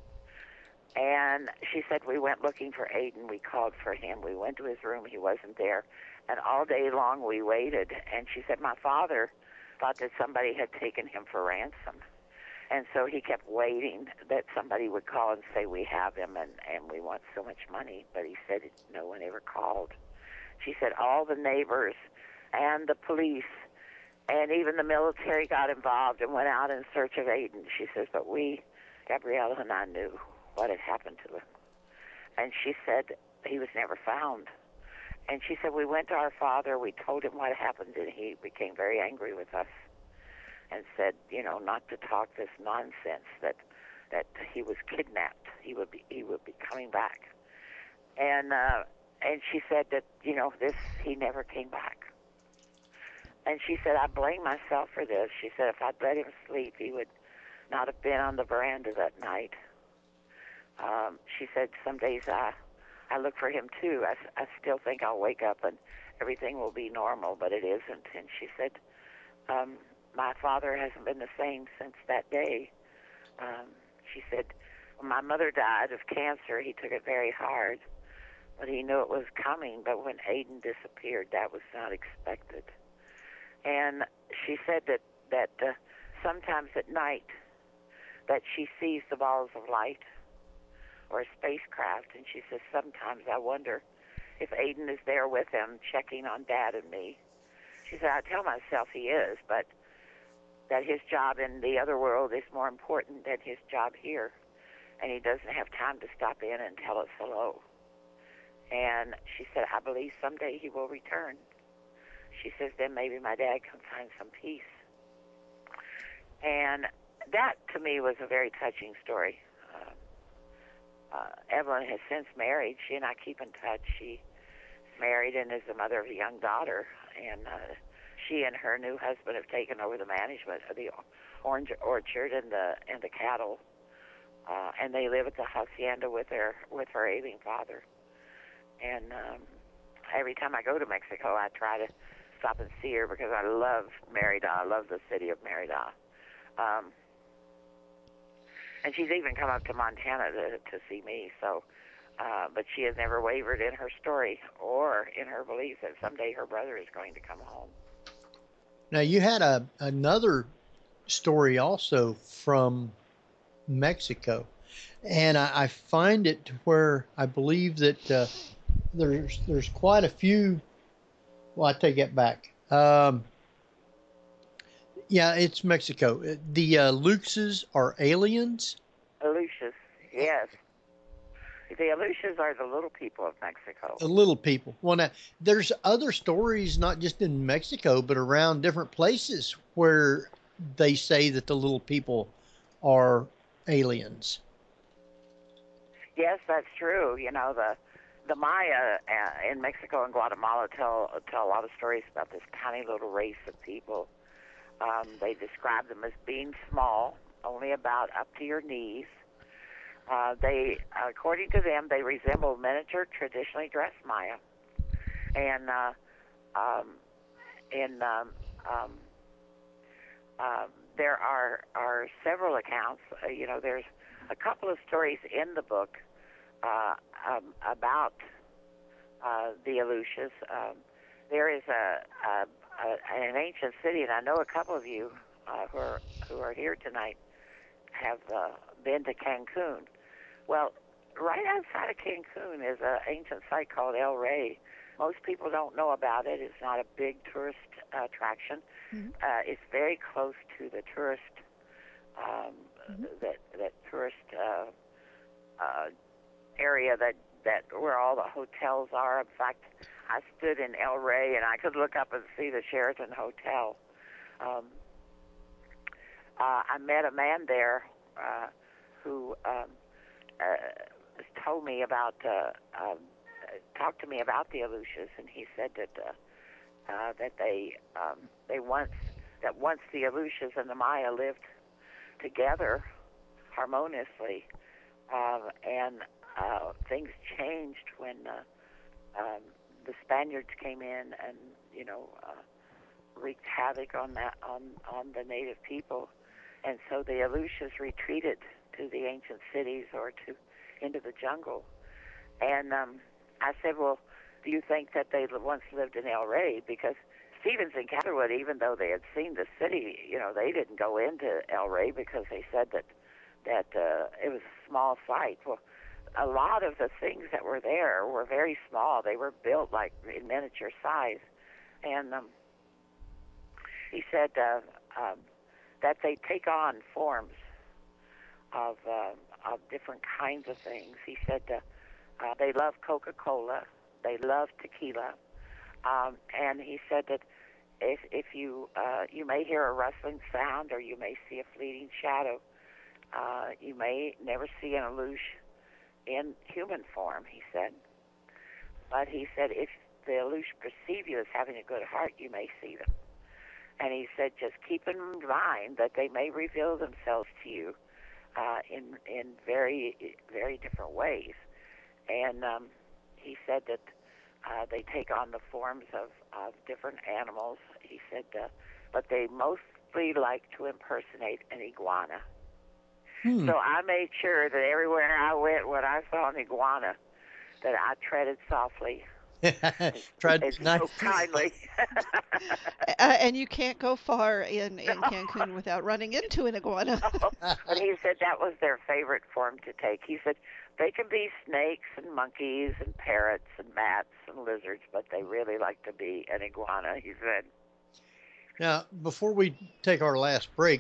And she said, we went looking for Aiden. We called for him. We went to his room. He wasn't there. And all day long we waited. And she said, my father thought that somebody had taken him for ransom. And so he kept waiting that somebody would call and say, we have him and, and we want so much money. But he said no one ever called. She said all the neighbors and the police and even the military got involved and went out in search of Aiden. She says, but we, Gabriella and I, knew what had happened to him. And she said he was never found. And she said, we went to our father, we told him what happened, and he became very angry with us and said, you know, not to talk this nonsense, that that he was kidnapped. He would be he would be coming back. And uh, and she said that, you know, this, he never came back. And she said, I blame myself for this. She said, if I'd let him sleep, he would not have been on the veranda that night. Um, she said, some days I, I look for him too. I, I still think I'll wake up and everything will be normal, but it isn't. And she said, um, my father hasn't been the same since that day. Um, she said, when my mother died of cancer, he took it very hard, but he knew it was coming. But when Aiden disappeared, that was not expected. And she said that, that uh, sometimes at night that she sees the balls of light or a spacecraft, and she says, sometimes I wonder if Aiden is there with him checking on Dad and me. She said, I tell myself he is, but that his job in the other world is more important than his job here, and he doesn't have time to stop in and tell us hello. And she said, I believe someday he will return. She says, then maybe my dad can find some peace. And that, to me, was a very touching story. Uh, uh, Evelyn has since married. She and I keep in touch. She's married and is the mother of a young daughter. And uh, she and her new husband have taken over the management of the orange orchard and the and the cattle. Uh, and they live at the hacienda with their with her ailing father. And um, every time I go to Mexico, I try to stop and see her because I love Merida. I love the city of Merida. Um, and she's even come up to Montana to, to see me. So, uh, but she has never wavered in her story or in her belief that someday her brother is going to come home. Now, you had a another story also from Mexico, and I, I find it to where I believe that uh, there's there's quite a few. Well, I take it back. Um, yeah, it's Mexico. The uh, Luxes are aliens. Aleutians, yes. The Aleutians are the little people of Mexico. The little people. Well, now, there's other stories, not just in Mexico, but around different places where they say that the little people are aliens. Yes, that's true. You know, the the Maya uh, in Mexico and Guatemala tell tell a lot of stories about this tiny little race of people. Um, they describe them as being small, only about up to your knees. Uh, they, according to them, they resemble miniature, traditionally dressed Maya. And uh, um, in um, um, uh, there are are several accounts. Uh, you know, there's a couple of stories in the book uh, um, about uh, the Aleutians. Um, there is a, a, a an ancient city, and I know a couple of you uh, who are who are here tonight have uh, been to Cancun. Well, right outside of Cancun is an ancient site called El Rey. Most people don't know about it. It's not a big tourist uh, attraction. Mm-hmm. Uh, it's very close to the tourist um, Mm-hmm. that that tourist uh, uh, area that that where all the hotels are. In fact, I stood in El Rey and I could look up and see the Sheraton Hotel. Um, uh, I met a man there uh, who um, uh, told me about, uh, um, talked to me about the Aleutians, and he said that uh, uh, that they um, they once that once the Aleutians and the Maya lived together harmoniously, um, and uh, things changed when uh, um, the Spaniards came in and you know uh, wreaked havoc on that on on the native people, and so the Aleutians retreated to the ancient cities or to into the jungle. And um, I said, well, do you think that they once lived in El Rey? Because Stevens and Catherwood, even though they had seen the city, you know, they didn't go into El Rey because they said that that uh, it was a small site. Well, a lot of the things that were there were very small. They were built like in miniature size. And um, he said uh, um, that they take on forms of uh, of different kinds of things. He said uh, uh, they love Coca-Cola, they love tequila, um, and he said that if if you uh, you may hear a rustling sound or you may see a fleeting shadow, uh, you may never see an Aleuche in human form. He said, but he said if the Aleuche perceive you as having a good heart, you may see them. And he said, just keep in mind that they may reveal themselves to you uh, in in very very different ways. And um, he said that uh, they take on the forms of, of different animals. He said, uh, but they mostly like to impersonate an iguana. Hmm. So I made sure that everywhere I went, when I saw an iguana, that I treaded softly. Tried and not. spoke kindly. Uh, and you can't go far in, in Cancun without running into an iguana. But he said that was their favorite form to take. He said they can be snakes and monkeys and parrots and bats and lizards, but they really like to be an iguana, he said. Now, before we take our last break,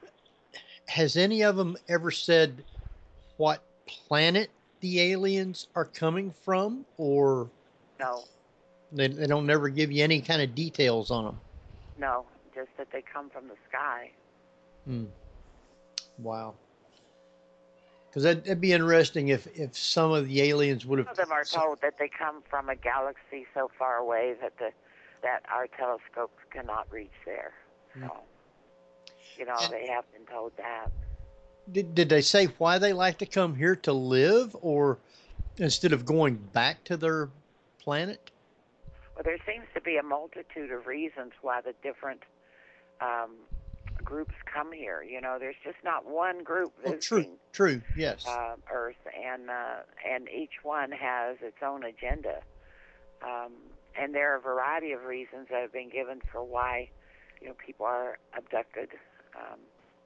has any of them ever said what planet the aliens are coming from, or No, they, they don't never give you any kind of details on them? no, just that they come from the sky. Hmm. Wow. Because that'd, that'd be interesting if, if some of the aliens would have. Some of them are told that they come from a galaxy so far away that the that our telescopes cannot reach there. So, you know, they have been told that. Did, did they say why they like to come here to live, or instead of going back to their planet? Well, there seems to be a multitude of reasons why the different um, groups come here. You know, there's just not one group Oh, visiting true, true, yes. uh, Earth, and uh, and each one has its own agenda. Um, and there are a variety of reasons that have been given for why, you know, people are abducted. Um,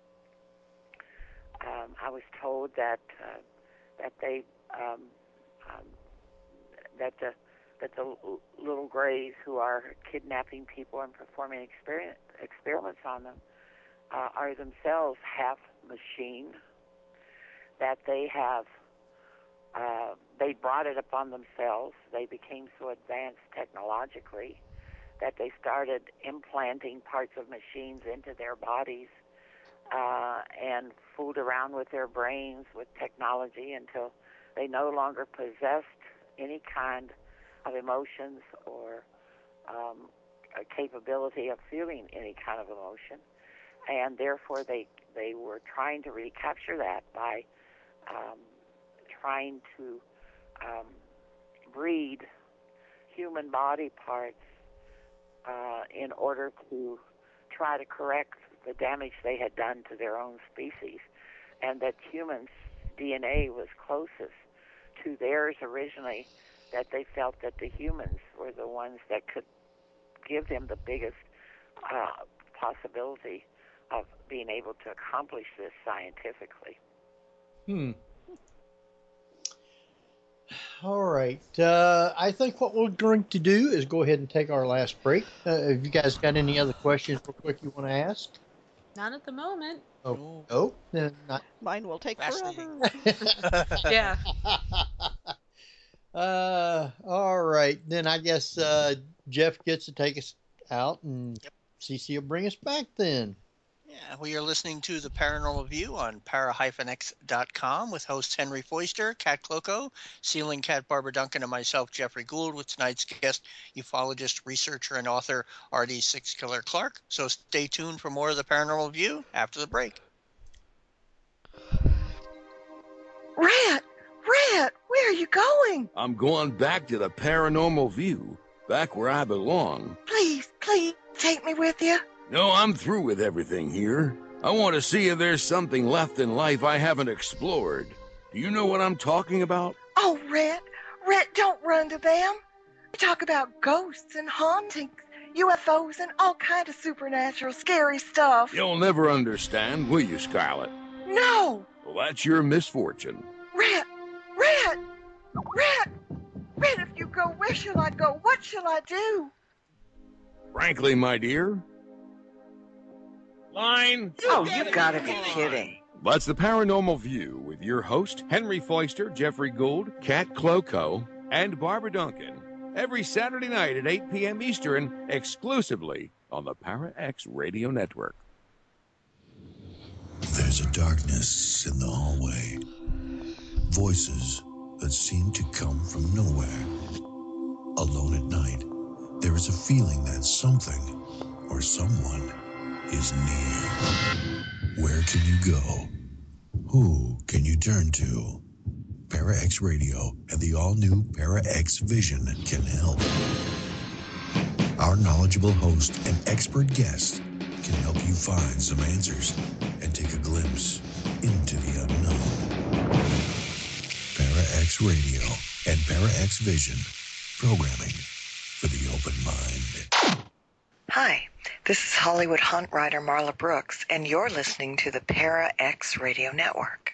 um, I was told that uh, that they um, um, that the that the l- little grays who are kidnapping people and performing experiment, experiments on them uh, are themselves half machine. That they have uh, they brought it upon themselves. They became so advanced technologically that they started implanting parts of machines into their bodies uh, and fooled around with their brains with technology until they no longer possessed any kind of emotions or um, a capability of feeling any kind of emotion. And therefore they, they were trying to recapture that by um, trying to um, breed human body parts uh, in order to try to correct the damage they had done to their own species, and that humans' D N A was closest to theirs originally, that they felt that the humans were the ones that could give them the biggest uh, possibility of being able to accomplish this scientifically. Hmm. All right. Uh, I think what we're going to do is go ahead and take our last break. Uh, have you guys got any other questions real quick you want to ask? Not at the moment. Oh, oh, then not. Mine will take forever. Yeah. Uh, all right. Then I guess uh, Jeff gets to take us out, and Yep. Cece will bring us back then. Yeah, we are listening to The Paranormal View on para dash x dot com with hosts Henry Foister, Kat Cloco, Ceiling Cat Barbara Duncan, and myself, Jeffrey Gould, with tonight's guest, ufologist, researcher, and author R D six Killer Clark. So stay tuned for more of The Paranormal View after the break. Rat! Rat! Where are you going? I'm going back to the Paranormal View, back where I belong. Please, please, take me with you. No, I'm through with everything here. I want to see if there's something left in life I haven't explored. Do you know what I'm talking about? Oh, Rat, Rat, don't run to them. They talk about ghosts and hauntings, U F Os, and all kind of supernatural, scary stuff. You'll never understand, will you, Scarlet? No! Well, that's your misfortune. Rat! Rat! Rat! Rat, if you go, where shall I go? What shall I do? Frankly, my dear... Line! Oh, you gotta be kidding. That's the Paranormal View with your host, Henry Foister, Jeffrey Gould, Kat Cloco, and Barbara Duncan. Every Saturday night at eight p.m. Eastern, exclusively on the Para X Radio Network. There's a darkness in the hallway. Voices that seem to come from nowhere. Alone at night, there is a feeling that something or someone is near. Where can you go? Who can you turn to? Para X Radio and the all-new Para X Vision can help. Our knowledgeable host and expert guest can help you find some answers and take a glimpse into the unknown. Para X Radio and Para X Vision, programming for the open mind. Hi, this is Hollywood Hunt Rider Marla Brooks, and you're listening to the Para X Radio Network.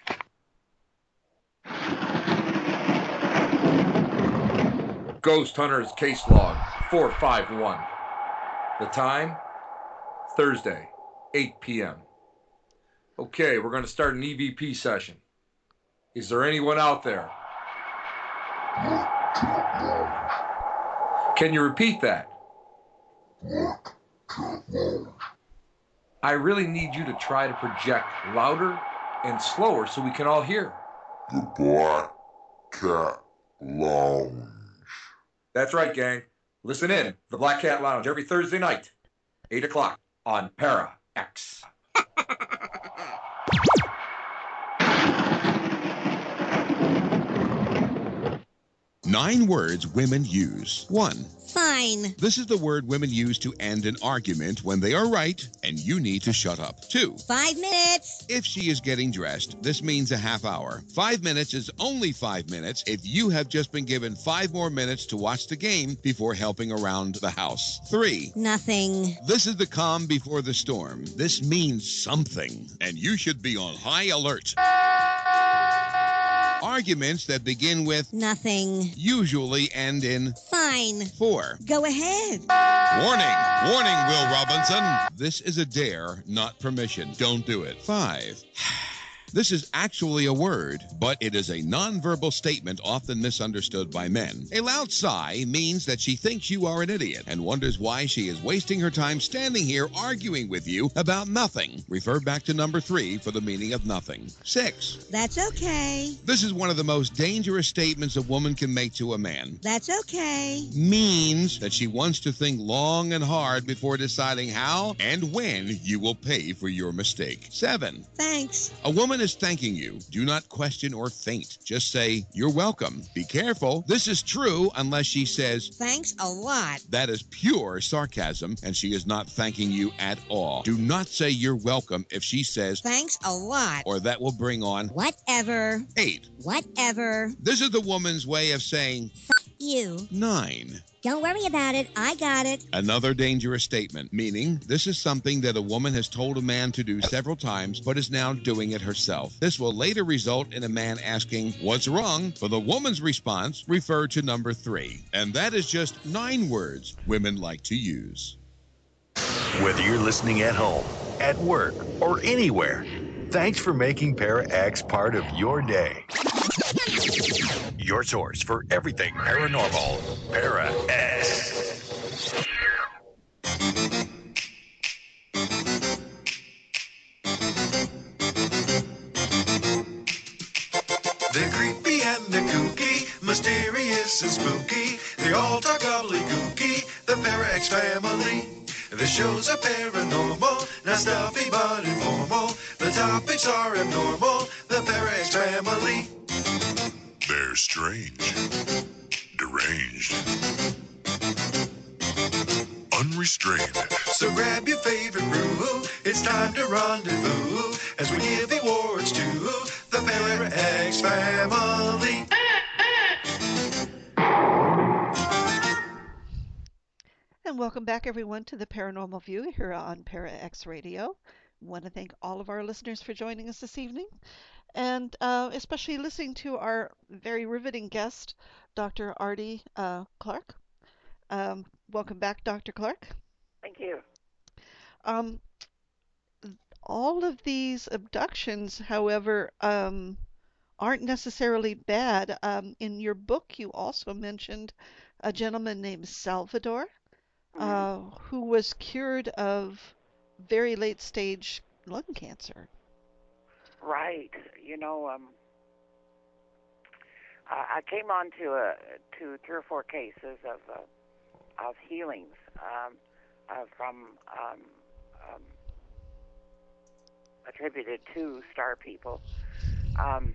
Ghost Hunters Case Log four five one. The time? Thursday, eight p.m. Okay, we're going to start an E V P session. Is there anyone out there? Can you repeat that? I really need you to try to project louder and slower so we can all hear. The Black Cat Lounge. That's right, gang. Listen in. The Black Cat Lounge every Thursday night, eight o'clock on Para X. Nine words women use. One. Fine. This is the word women use to end an argument when they are right and you need to shut up. Two. Five minutes. If she is getting dressed, this means a half hour. Five minutes is only five minutes if you have just been given five more minutes to watch the game before helping around the house. Three. Nothing. This is the calm before the storm. This means something, and you should be on high alert. Arguments that begin with nothing usually end in fine. Four. Go ahead. Warning, warning, Will Robinson. This is a dare, not permission. Don't do it. Five. This is actually a word, but it is a nonverbal statement often misunderstood by men. A loud sigh means that she thinks you are an idiot and wonders why she is wasting her time standing here arguing with you about nothing. Refer back to number three for the meaning of nothing. Six. That's okay. This is one of the most dangerous statements a woman can make to a man. That's okay. Means that she wants to think long and hard before deciding how and when you will pay for your mistake. Seven. Thanks. A woman is is thanking you, do not question or faint. Just say, you're welcome. Be careful. This is true unless she says, Thanks a lot. that is pure sarcasm, and she is not thanking you at all. Do not say you're welcome if she says, Thanks a lot. or that will bring on Whatever. eight. Whatever. This is the woman's way of saying You. nine. Don't worry about it. I got it. Another dangerous statement, meaning this is something that a woman has told a man to do several times, but is now doing it herself. This will later result in a man asking, what's wrong? For the woman's response, refer to number three. And that is just nine words women like to use. Whether you're listening at home, at work, or anywhere, thanks for making Para X part of your day. Your source for everything paranormal, Para X. They're creepy and they're kooky, mysterious and spooky. They all talk gobbledygooky, the Para X family. The shows are paranormal, not stuffy but informal. The topics are abnormal, the Para X family. They're strange, deranged, unrestrained. So grab your favorite brew, it's time to rendezvous as we give awards to the Para X family. And welcome back, everyone, to the Paranormal View here on Para X Radio. I want to thank all of our listeners for joining us this evening, and uh, especially listening to our very riveting guest, Doctor Artie uh, Clark. Um, welcome back, Doctor Clark. Thank you. Um, all of these abductions, however, um, aren't necessarily bad. Um, in your book, you also mentioned a gentleman named Salvador, uh, who was cured of very late stage lung cancer. Right. You know, um, I I came on to a to three or four cases of uh, of healings um, uh, from um, um, attributed to star people. Um,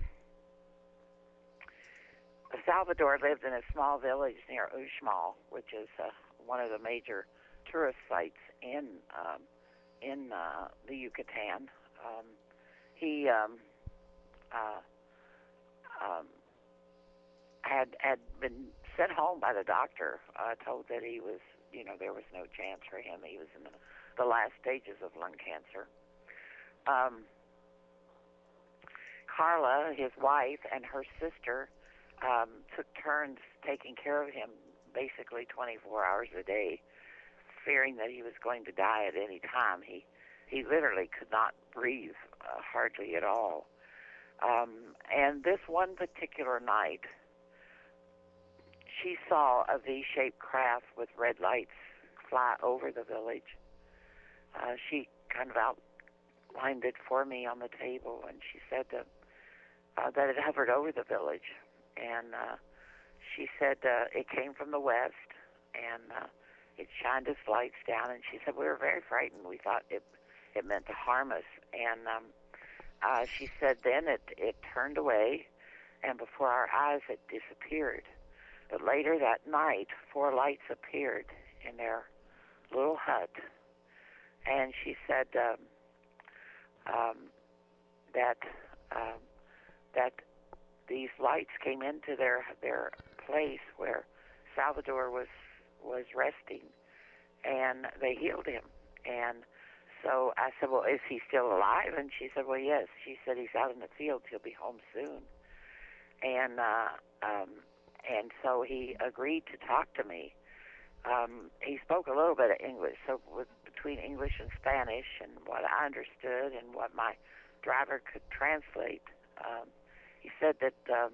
Salvador lived in a small village near Uxmal, which is uh, one of the major tourist sites in um, in uh, the Yucatan. Um, he um, uh, um, had had been sent home by the doctor, uh, told that he was, you know, there was no chance for him. He was in the, the last stages of lung cancer. Um, Carla, his wife, and her sister um, took turns taking care of him basically twenty-four hours a day, fearing that he was going to die at any time. He he literally could not breathe uh, hardly at all. Um, and this one particular night, she saw a V-shaped craft with red lights fly over the village. Uh, she kind of outlined it for me on the table, and she said that, uh, that it hovered over the village. And uh, she said uh, it came from the west, and uh, it shined its lights down. And she said we were very frightened. We thought it it meant to harm us. And um, uh, she said then it, it turned away, and before our eyes it disappeared. But later that night, four lights appeared in their little hut. And she said um, um, that um, that these lights came into their their place where Salvador was was resting, and they healed him. And so I said, well, is he still alive? And she said, well, yes. She said, he's out in the field. He'll be home soon. And uh, um, and so he agreed to talk to me. Um, he spoke a little bit of English, so with, between English and Spanish, and what I understood and what my driver could translate, um, he said that um,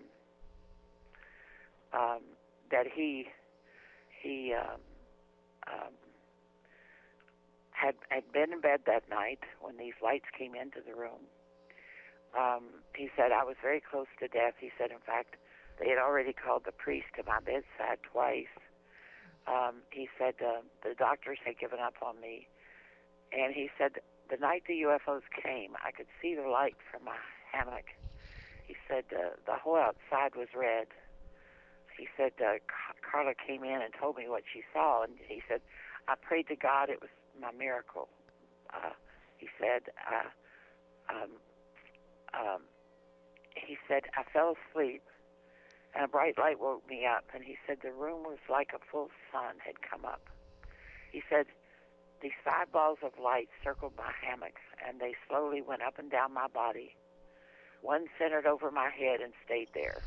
um, that he he um, um, had had been in bed that night when these lights came into the room. Um, he said, I was very close to death. He said, in fact, they had already called the priest to my bedside twice. Um, he said, uh, the doctors had given up on me. And he said, the night the U F Os came, I could see the light from my hammock. He said uh, the whole outside was red. He said uh, Carla came in and told me what she saw, and he said, I prayed to God it was my miracle. Uh, he said, uh, um, um, he said, I fell asleep, and a bright light woke me up, and he said the room was like a full sun had come up. He said, these five balls of light circled my hammock, and they slowly went up and down my body. One centered over my head and stayed there.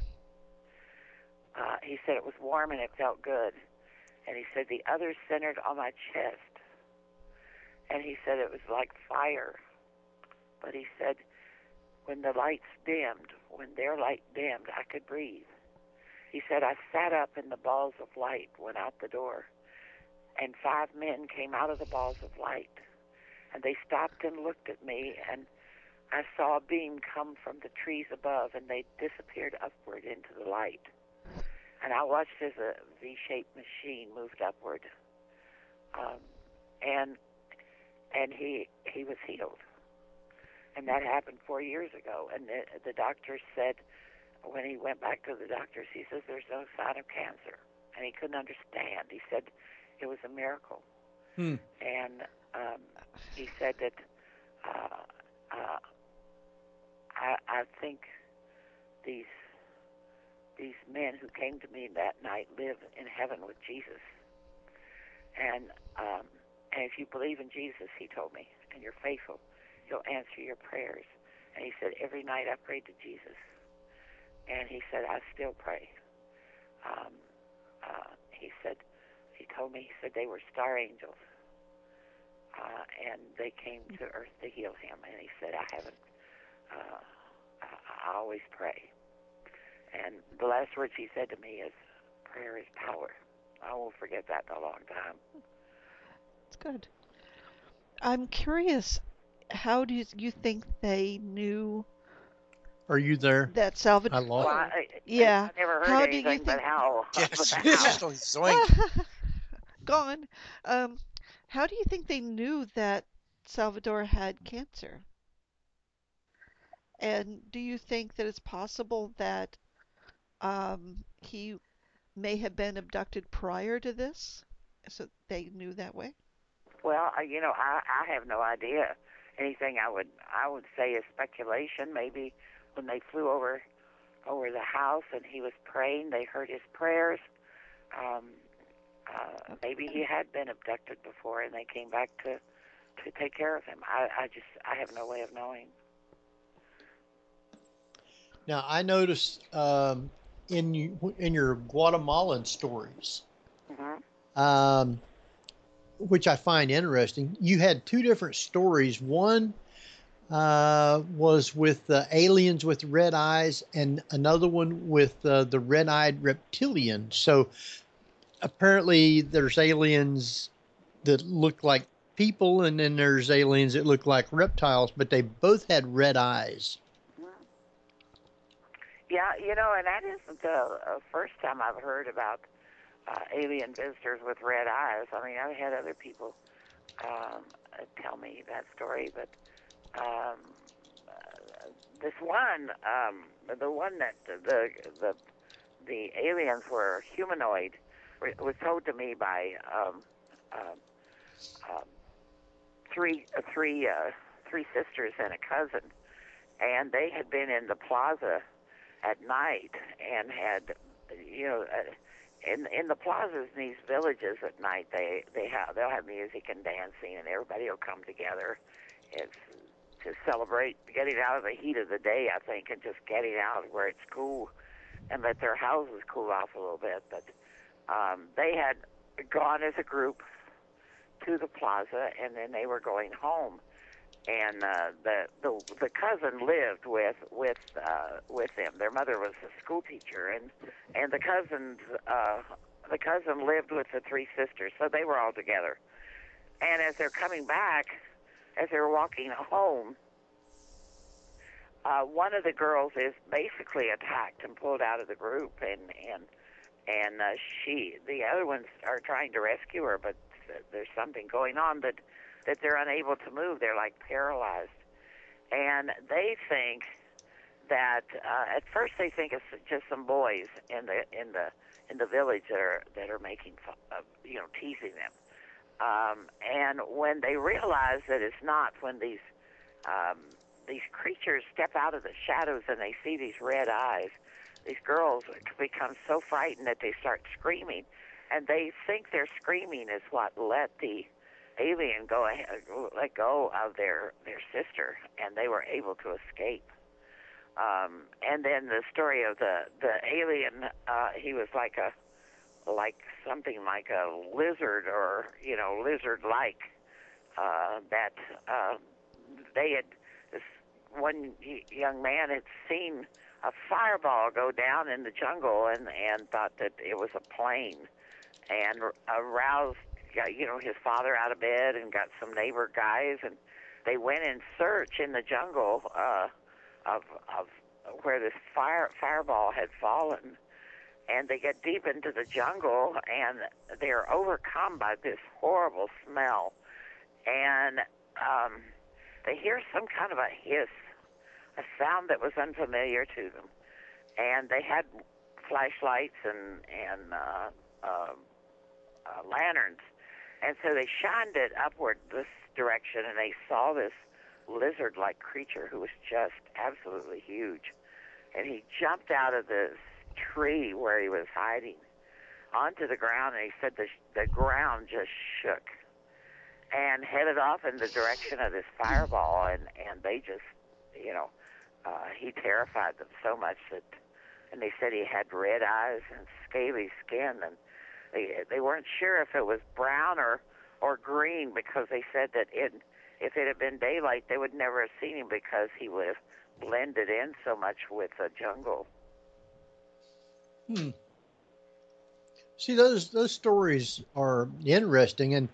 Uh, he said it was warm and it felt good. And he said the other centered on my chest. And he said it was like fire. But he said when the lights dimmed, when their light dimmed, I could breathe. He said I sat up and the balls of light went out the door. And five men came out of the balls of light. And they stopped and looked at me, and I saw a beam come from the trees above, and they disappeared upward into the light. And I watched as a V-shaped machine moved upward. Um, and and he he was healed. And that happened four years ago. And the, the doctor said, when he went back to the doctors, he says, there's no sign of cancer. And he couldn't understand. He said it was a miracle. Hmm. And um, he said that uh, uh, I, I think these these men who came to me that night live in heaven with Jesus. And um, and if you believe in Jesus, he told me, and you're faithful, he'll answer your prayers. And he said, every night I prayed to Jesus. And he said, I still pray. Um, uh, he said, he told me, he said they were star angels. Uh, and they came to earth to heal him. And he said, I haven't, uh, I, I always pray. And the last words he said to me is, prayer is power. I won't forget that in a long time. That's good. I'm curious, how do you, you think they knew Are you there? that Salvador? I lost. Well, I, Yeah. I never heard How do anything you but think? how. Yes, but it's how. just going zoink. Gone. Um, how do you think they knew that Salvador had cancer? And do you think that it's possible that um, he may have been abducted prior to this, so they knew that way? Well, I- you know, I, I have no idea. Anything I would I would say is speculation. Maybe when they flew over over the house and he was praying, they heard his prayers. Um, uh, maybe he had been abducted before, and they came back to to take care of him. I, I just I have no way of knowing. Now, I noticed um, in you, in your Guatemalan stories, Mm-hmm. um, which I find interesting, you had two different stories. One uh, was with the aliens with red eyes, and another one with uh, the red-eyed reptilian. So apparently, there's aliens that look like people, and then there's aliens that look like reptiles, but they both had red eyes. Yeah, you know, and that isn't the uh, first time I've heard about uh, alien visitors with red eyes. I mean, I've had other people um, uh, tell me that story, but um, uh, this one, um, the one that the the the aliens were humanoid, was told to me by um, um, um, three uh, three uh, three sisters and a cousin, and they had been in the plaza at night and had, you know, uh, in in the plazas in these villages at night, they they have they'll have music and dancing, and everybody will come together. It's to celebrate getting out of the heat of the day, I think, and just getting out where it's cool and let their houses cool off a little bit. But um, they had gone as a group to the plaza, and then they were going home. And uh, the the the cousin lived with with uh, with them. Their mother was a school teacher, and and the cousins uh, the cousin lived with the three sisters, so they were all together. And as they're coming back, as they're walking home, uh, one of the girls is basically attacked and pulled out of the group, and and and uh, she the other ones are trying to rescue her, but there's something going on that that they're unable to move. They're like paralyzed. And they think that uh, at first they think it's just some boys in the in the in the village that are that are making uh, you know teasing them. Um, and when they realize that it's not, when these um, these creatures step out of the shadows and they see these red eyes, these girls become so frightened that they start screaming, and they think their screaming is what let the alien go ahead, let go of their their sister, and they were able to escape. Um, and then the story of the the alien, uh, he was like a like something like a lizard, or you know lizard-like, uh, that uh, they had this one young man had seen a fireball go down in the jungle, and and thought that it was a plane, and aroused you know his father out of bed and got some neighbor guys, and they went in search in the jungle uh, of of where this fire fireball had fallen. And they get deep into the jungle, and they're overcome by this horrible smell. And um, they hear some kind of a hiss, a sound that was unfamiliar to them. And they had flashlights and, and uh, uh, uh, lanterns. And so they shined it upward this direction, and they saw this lizard-like creature who was just absolutely huge. And he jumped out of this tree where he was hiding onto the ground, and he said the, the ground just shook and headed off in the direction of this fireball, and, and they just, you know, uh, he terrified them so much that, and they said he had red eyes and scaly skin, and they they weren't sure if it was brown or, or green, because they said that it, if it had been daylight, they would never have seen him because he would have blended in so much with the jungle. Hmm. See, those those stories are interesting, and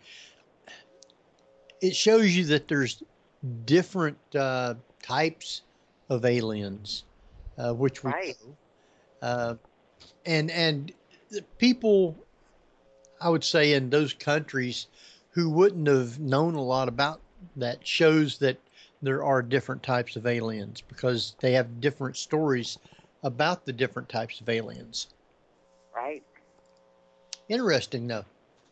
it shows you that there's different uh, types of aliens, uh, which we right. know, uh, and and the people, I would say, in those countries who wouldn't have known a lot about that, shows that there are different types of aliens because they have different stories about the different types of aliens. Right. Interesting, though.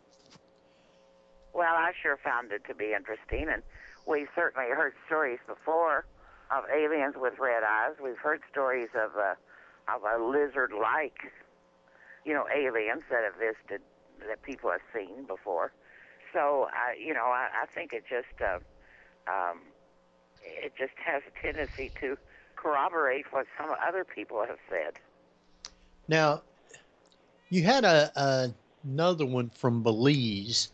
Well, I sure found it to be interesting, and we've certainly heard stories before of aliens with red eyes. We've heard stories of a, of a lizard-like, you know, aliens that have visited, that people have seen before. So, uh, you know, I, I think it just, uh, um, it just has a tendency to corroborate what some other people have said. Now, you had a, a another one from Belize,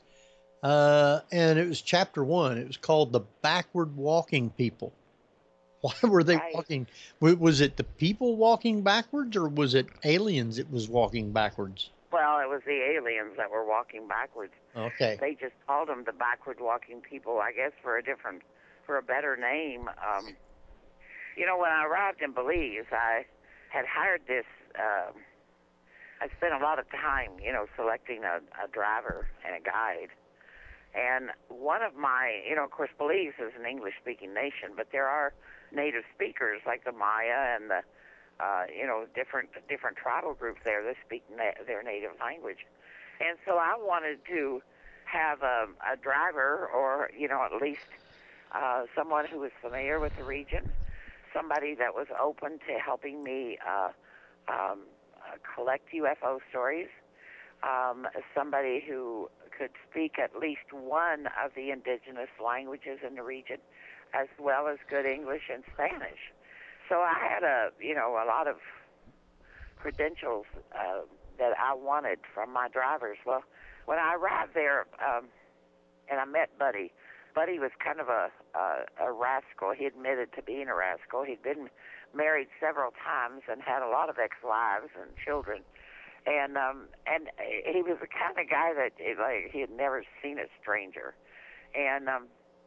uh, and it was chapter one. It was called "The Backward Walking People." Why were they right. walking? Was it the people walking backwards, or was it aliens that was walking backwards? Well, it was the aliens that were walking backwards. Okay. They just called them the backward walking people, I guess, for a different, for a better name. Um, you know, when I arrived in Belize, I had hired this. Uh, I spent a lot of time, you know, selecting a, a driver and a guide. And one of my, you know, of course, Belize is an English-speaking nation, but there are native speakers like the Maya and the, uh, you know, different different tribal groups there that speak na- their native language. And so I wanted to have a, a driver, or, you know, at least uh, someone who was familiar with the region, somebody that was open to helping me uh, um, uh, collect U F O stories, um, somebody who could speak at least one of the indigenous languages in the region, as well as good English and Spanish. So I had a, you know, a lot of credentials uh, that I wanted from my drivers. Well, when I arrived there, um, and I met Buddy, Buddy was kind of a, a, a rascal. He admitted to being a rascal. He'd been married several times and had a lot of ex-wives and children. And um, and he was the kind of guy that like he had never seen a stranger. And um,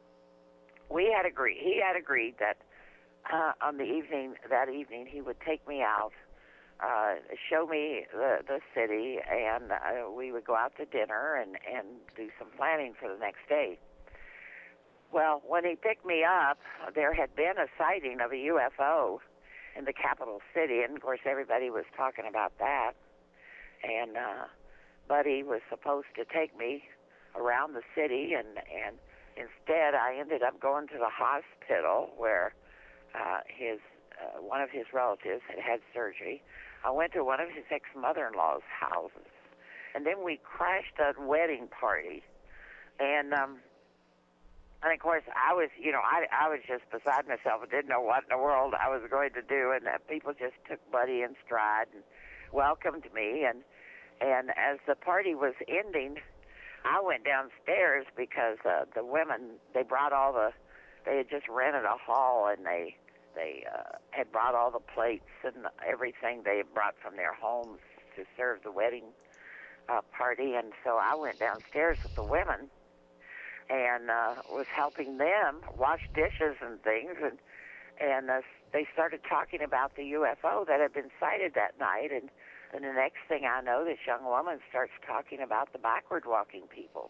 we had agreed. He had agreed that uh, on the evening that evening he would take me out, uh, show me the the city, and uh, we would go out to dinner and and do some planning for the next day. Well, when he picked me up, there had been a sighting of a U F O in the capital city, and of course everybody was talking about that. And uh, Buddy was supposed to take me around the city, and, and instead I ended up going to the hospital where uh, his uh, one of his relatives had had surgery. I went to one of his ex-mother-in-law's houses, and then we crashed a wedding party. And um, and of course, I was, you know, I I was just beside myself. I didn't know what in the world I was going to do, and uh, people just took Buddy in stride and welcomed me. And and as the party was ending, I went downstairs because uh, the women, they brought all the, they had just rented a hall, and they they uh, had brought all the plates and everything they had brought from their homes to serve the wedding uh, party. And so I went downstairs with the women and uh, was helping them wash dishes and things, and and uh, they started talking about the U F O that had been sighted that night. And, and the next thing I know, this young woman starts talking about the backward walking people,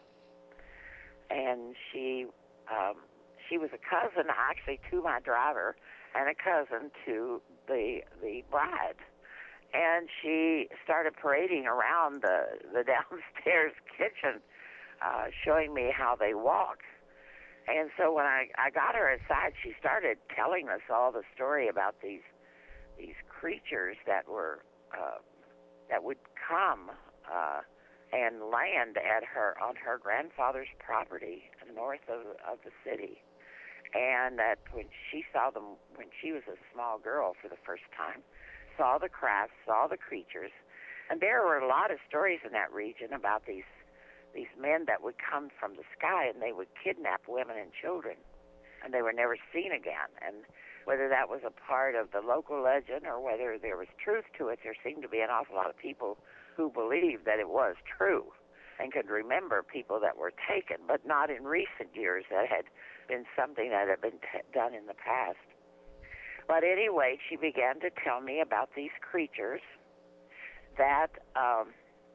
and she um, she was a cousin actually to my driver and a cousin to the the bride. And she started parading around the, the downstairs kitchen, uh, showing me how they walk. And so when I, I got her aside, she started telling us all the story about these these creatures that were uh, that would come uh, and land at her on her grandfather's property north of of the city. And that when she saw them when she was a small girl for the first time, saw the crafts, saw the creatures, and there were a lot of stories in that region about these these men that would come from the sky, and they would kidnap women and children, and they were never seen again. And whether that was a part of the local legend or whether there was truth to it, there seemed to be an awful lot of people who believed that it was true and could remember people that were taken, but not in recent years. That had been something that had been t- done in the past. But anyway, she began to tell me about these creatures that um,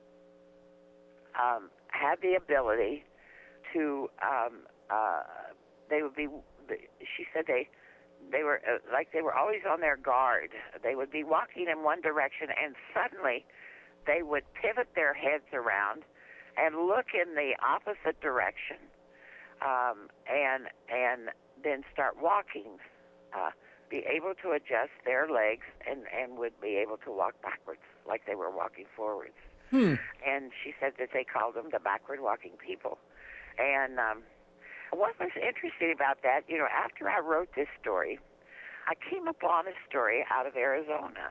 um, had the ability to, um, uh, they would be, she said they, they were uh, like they were always on their guard. They would be walking in one direction, and suddenly they would pivot their heads around and look in the opposite direction, um, and and then start walking. Uh, be able to adjust their legs and, and would be able to walk backwards like they were walking forwards. Hmm. And she said that they called them the backward walking people. And um, what was interesting about that, you know, after I wrote this story, I came upon a story out of Arizona.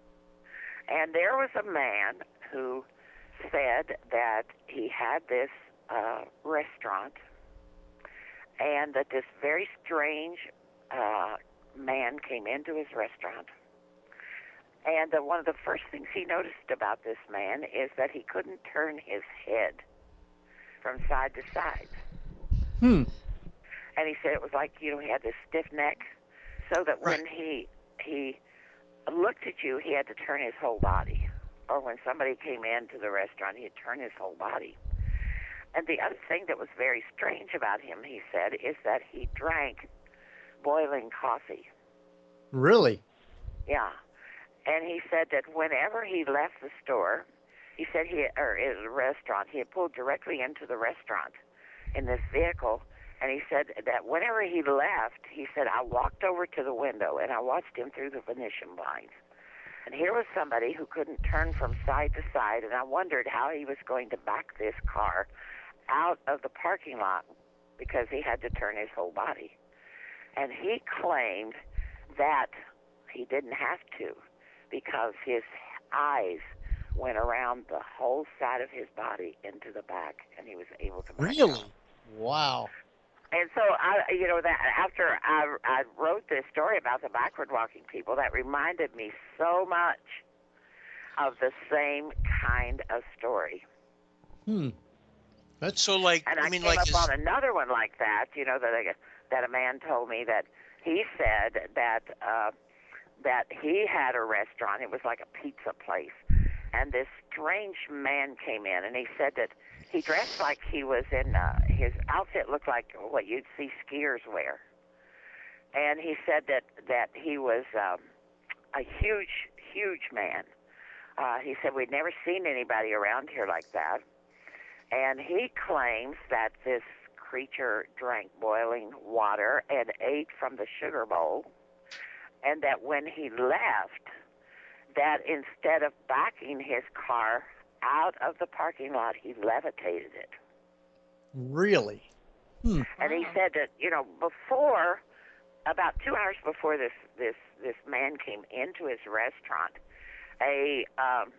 And there was a man who said that he had this uh, restaurant, and that this very strange uh, man came into his restaurant, and uh, one of the first things he noticed about this man is that he couldn't turn his head from side to side. Hmm. And he said it was like, you know, he had this stiff neck, so that when he he looked at you, he had to turn his whole body. Or when somebody came into the restaurant, he'd turn his whole body. And the other thing that was very strange about him, he said, is that he drank boiling coffee. Really? Yeah. And he said that whenever he left the store, he said he, or the restaurant, he had pulled directly into the restaurant in this vehicle, and he said that whenever he left, he said, I walked over to the window and I watched him through the Venetian blinds. And here was somebody who couldn't turn from side to side, and I wondered how he was going to back this car out of the parking lot because he had to turn his whole body. And he claimed that he didn't have to because his eyes went around the whole side of his body into the back, and he was able to back Really? out. Wow. And so, I, you know, that after I, I wrote this story about the backward walking people, that reminded me so much of the same kind of story. Hmm. That's so like, and I, I mean, came like up this... on another one like that, you know, that I, that a man told me that he said that uh, that he had a restaurant. It was like a pizza place. And this strange man came in, and he said that he dressed like he was in, uh, his outfit looked like what you'd see skiers wear. And he said that, that he was um, a huge, huge man. Uh, he said, we'd never seen anybody around here like that. And he claims that this creature drank boiling water and ate from the sugar bowl, and that when he left, that instead of backing his car out of the parking lot, he levitated it. Really? Hmm. And he said that, you know, before, about two hours before this, this, this man came into his restaurant, a um,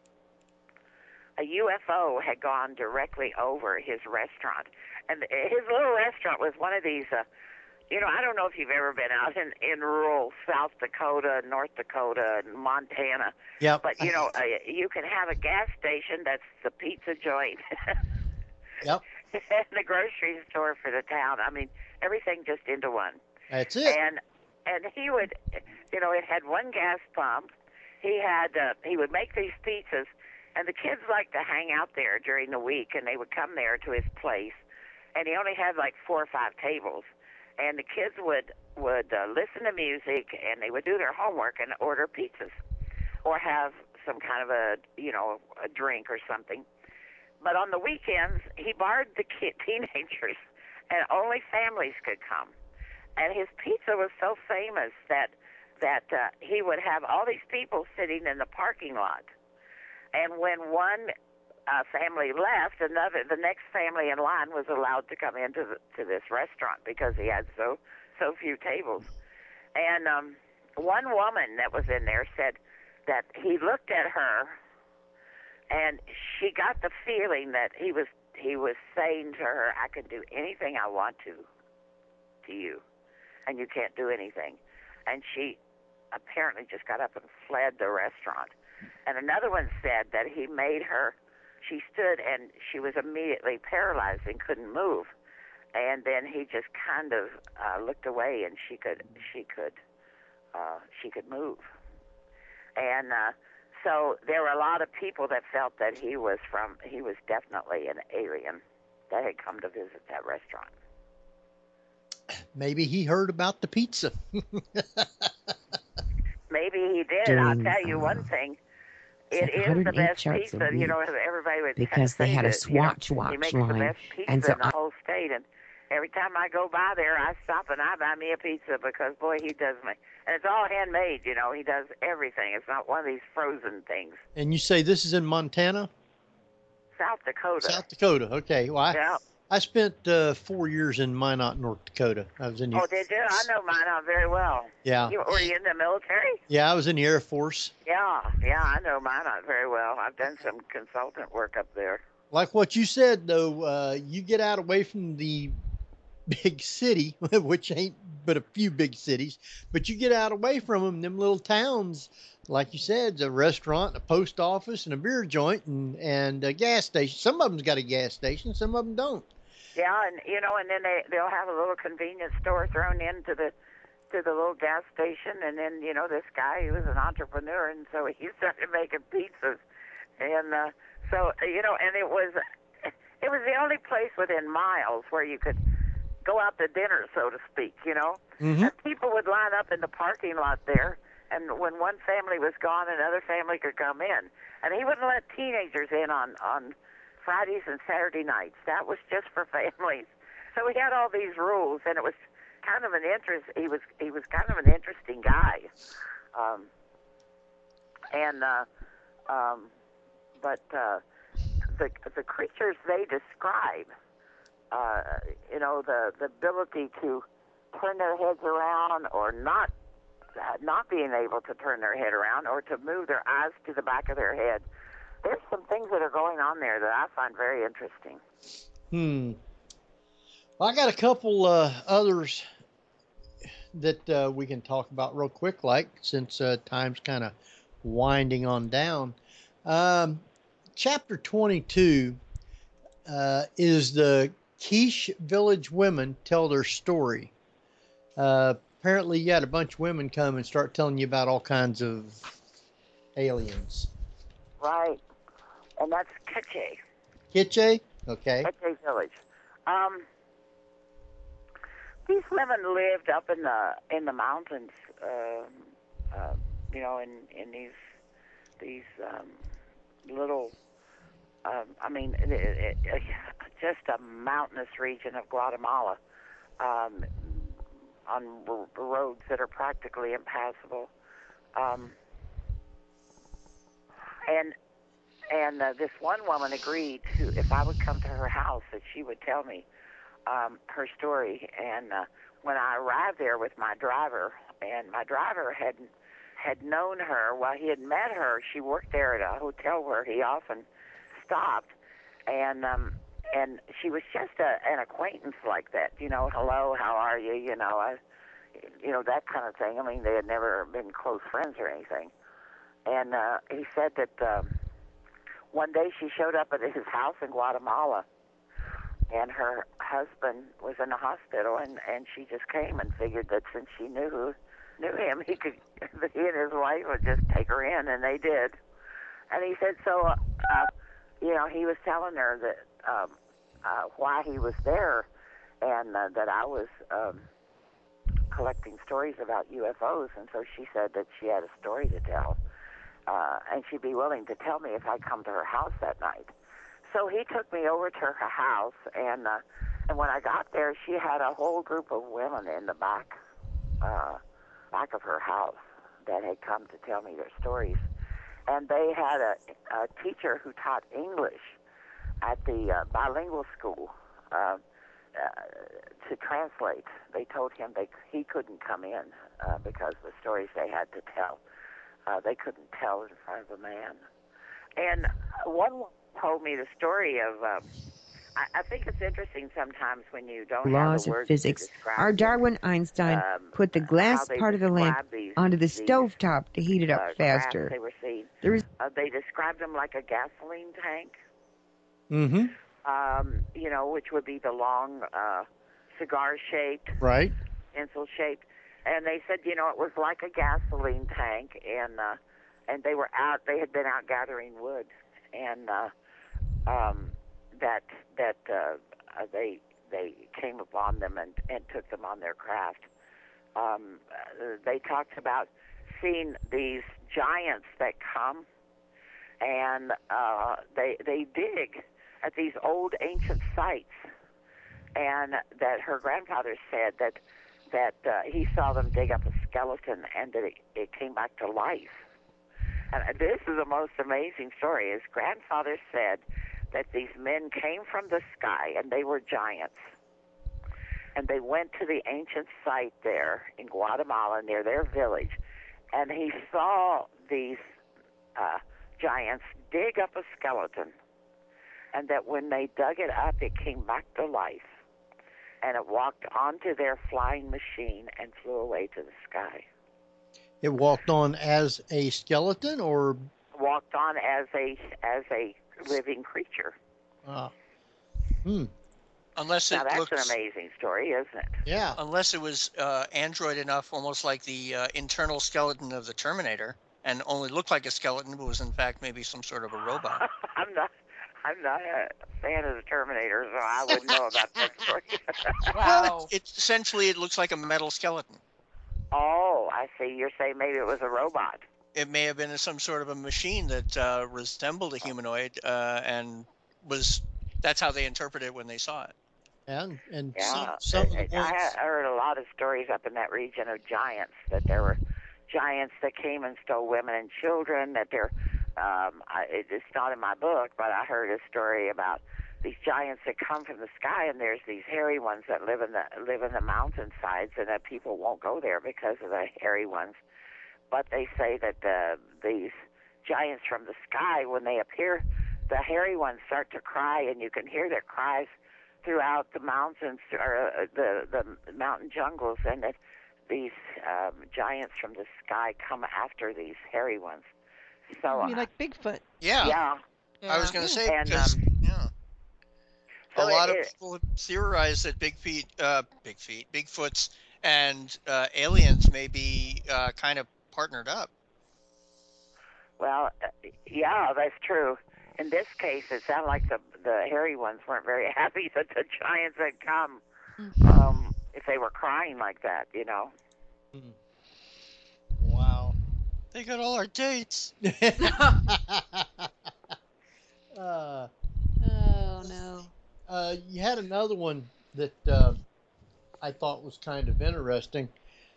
a U F O had gone directly over his restaurant. And his little restaurant was one of these, uh, you know, I don't know if you've ever been out in, in rural South Dakota, North Dakota, and Montana. Yep. But, you know, uh, you can have a gas station that's the pizza joint. Yep. And the grocery store for the town. I mean, everything just into one. That's it. And and he would, you know, it had one gas pump. He had, uh, he would make these pizzas, and the kids liked to hang out there during the week, and they would come there to his place. And he only had like four or five tables. And the kids would, would uh, listen to music, and they would do their homework and order pizzas or have some kind of a, you know, a drink or something. But on the weekends, he barred the kid, teenagers, and only families could come. And his pizza was so famous that that uh, he would have all these people sitting in the parking lot. And when one uh, family left, another, the next family in line was allowed to come into the, to this restaurant because he had so so few tables. And um, one woman that was in there said that he looked at her, and she got the feeling that he was he was saying to her, "I can do anything I want to to you, and you can't do anything." And she apparently just got up and fled the restaurant. And another one said that he made her, she stood and she was immediately paralyzed and couldn't move. And then he just kind of uh, looked away, and she could she could uh, she could move. And uh, so there were a lot of people that felt that he was from he was definitely an alien that had come to visit that restaurant. Maybe he heard about the pizza. Maybe he did. During, I'll tell you uh, one thing. It like is the one hundred eight best charts a pizza. You know, week everybody would because they say had a that, you know, Swatch watch he makes line. the best pizza And so in the I- whole state. And every time I go by there, I stop and I buy me a pizza because, boy, he does me. And it's all handmade, you know. He does everything. It's not one of these frozen things. And you say this is in Montana? South Dakota. South Dakota. Okay. Well, I, Yeah. I spent uh, four years in Minot, North Dakota. I was in the Oh, did you? I know Minot very well. Yeah. You, were you in the military? Yeah, I was in the Air Force. Yeah, yeah, I know Minot very well. I've done some consultant work up there. Like what you said, though, uh, you get out away from the big city, which ain't but a few big cities, but you get out away from them, them little towns, like you said, a restaurant, a post office, and a beer joint, and, and a gas station. Some of them's got a gas station, some of them don't. Yeah, and you know, and then they they'll have a little convenience store thrown into the to the little gas station, and then you know this guy he was an entrepreneur, and so he started making pizzas, and uh, so you know, and it was it was the only place within miles where you could go out to dinner, so to speak, you know. Mm-hmm. And people would line up in the parking lot there, and when one family was gone, another family could come in, and he wouldn't let teenagers in on on Fridays and Saturday nights. That was just for families. So he had all these rules, and it was kind of an interest. He was he was kind of an interesting guy, um, and uh, um, but uh, the the creatures they describe, uh, you know, the the ability to turn their heads around or not. Uh, not being able to turn their head around or to move their eyes to the back of their head. There's some things that are going on there that I find very interesting. Hmm. Well, I got a couple uh, others that uh, we can talk about real quick, like, since uh, time's kind of winding on down. Um, chapter twenty-two uh, is the Quiche Village women tell their story. Uh, apparently, you had a bunch of women come and start telling you about all kinds of aliens. Right. And that's Kitche. Kitche? Okay. Petche Village. Um, these women lived up in the in the mountains, uh, uh, you know, in in these these um, little. Um, I mean, it, it, it, just a mountainous region of Guatemala, um, on r- roads that are practically impassable, um, and and uh, this one woman agreed to, if I would come to her house, that she would tell me um, her story. And uh, when I arrived there with my driver, and my driver had had known her, well, he had met her. She worked there at a hotel where he often stopped, and um, and she was just a, an acquaintance like that. You know, hello, how are you? You know, I, you know, that kind of thing. I mean, they had never been close friends or anything. And uh, he said that um, one day she showed up at his house in Guatemala, and her husband was in the hospital, and, and she just came and figured that since she knew knew him, he could he and his wife would just take her in, and they did. And he said, so, uh, uh, you know, he was telling her that um, uh, why he was there, and uh, that I was um, collecting stories about U F Os, and so she said that she had a story to tell, uh, and she'd be willing to tell me if I'd come to her house that night. So he took me over to her house, and uh, and when I got there, she had a whole group of women in the back uh, back of her house that had come to tell me their stories. And they had a, a teacher who taught English at the uh, bilingual school uh, uh, to translate. They told him they, he couldn't come in uh, because the stories they had to tell, uh, they couldn't tell in front of a man. And one told me the story of, um, I, I think it's interesting sometimes when you don't have laws the of words physics. to describe Our things, Darwin Einstein um, put the glass how they part of the lamp describe these, onto the these stovetop to heat it up uh, faster. crafts they were seeing. There is Uh, they described them like a gasoline tank, Mm-hmm. um, you know, which would be the long uh, cigar-shaped, Right. pencil-shaped. And they said, you know, it was like a gasoline tank, and uh, and they were out. They had been out gathering wood, and uh, um, that that uh, uh, they they came upon them and, and took them on their craft. Um, uh, they talked about seeing these giants that come, and uh, they they dig at these old ancient sites, and that her grandfather said that that uh, he saw them dig up a skeleton and that it, it came back to life. And this is the most amazing story. His grandfather said that these men came from the sky, and they were giants. And they went to the ancient site there in Guatemala near their village, and he saw these uh, giants dig up a skeleton, and that when they dug it up, it came back to life, and it walked onto their flying machine and flew away to the sky. It walked on as a skeleton, or Walked on as a as a living creature. uh, hmm. Unless it Now that's looks, an amazing story, isn't it? Yeah. unless it was uh, android enough, almost like the uh, internal skeleton of the Terminator, and only looked like a skeleton, but was in fact maybe some sort of a robot. I'm not. I'm not a fan of the Terminator, so I wouldn't know about that story. Well, it, it's essentially it looks like a metal skeleton. Oh, I see. You're saying maybe it was a robot. It may have been some sort of a machine that uh, resembled a humanoid, uh, and was that's how they interpreted it when they saw it. And and Yeah, some, some of the I, ones. I heard a lot of stories up in that region of giants, that there were giants that came and stole women and children, that there, um, I, it's not in my book, but I heard a story about these giants that come from the sky, and there's these hairy ones that live in the live in the mountainsides, and that people won't go there because of the hairy ones. But they say that uh, these giants from the sky, when they appear, the hairy ones start to cry, and you can hear their cries throughout the mountains or uh, the the mountain jungles, and that these um, giants from the sky come after these hairy ones. So You mean uh, like Bigfoot? Yeah. yeah, I was going to say and because um, yeah, so a lot it, of it, people have theorized that big feet, uh, big feet, Bigfoots, and uh, aliens may be uh, kind of partnered up. well, uh, yeah, that's true. in this case, it sounded like the the hairy ones weren't very happy that the giants had come. Um, if they were crying like that, you know. Wow. They got all our dates. uh, Oh no. uh, you had another one that uh, I thought was kind of interesting,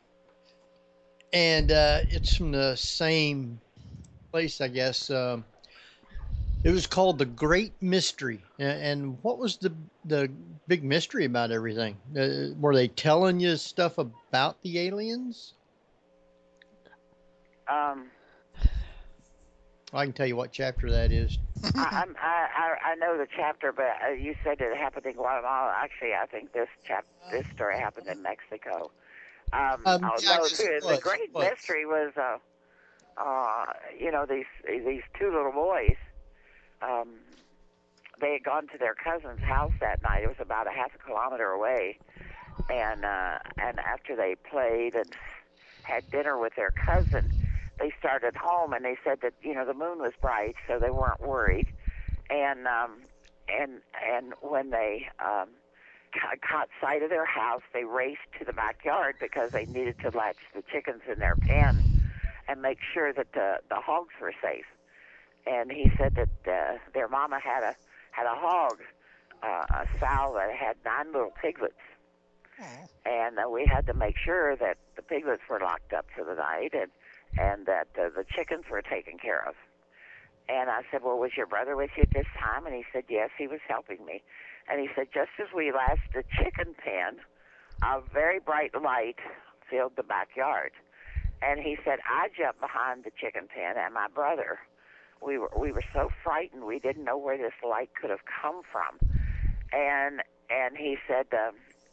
and uh, it's from the same place, I guess. Um, it was called The Great Mystery. A- And what was the the big mystery about everything? Uh, were they telling you stuff about the aliens? Um, I can tell you what chapter that is. I, I'm, I, I I know the chapter, but uh, you said it happened in Guatemala. Actually, I think this chap this story happened in Mexico. Um, Um, oh, yeah, I no, guess it the, the was, great it was. mystery was, uh, uh, you know, these these two little boys. Um, they had gone to their cousin's house that night. It was about a half a kilometer away, and uh, and after they played and had dinner with their cousin, they started home, and they said that, you know, the moon was bright, so they weren't worried. And um, and and when they um, ca- caught sight of their house, they raced to the backyard because they needed to latch the chickens in their pen and make sure that the the hogs were safe. And he said that uh, their mama had a had a hog, uh, a sow that had nine little piglets. And uh, we had to make sure that the piglets were locked up for the night, and and that uh, the chickens were taken care of. And I said, well, was your brother with you at this time? And he said, yes, he was helping me. And he said, just as we latched the chicken pen, a very bright light filled the backyard. And he said, I jumped behind the chicken pen, and my brother, we were we were so frightened, we didn't know where this light could have come from. And and he said, um,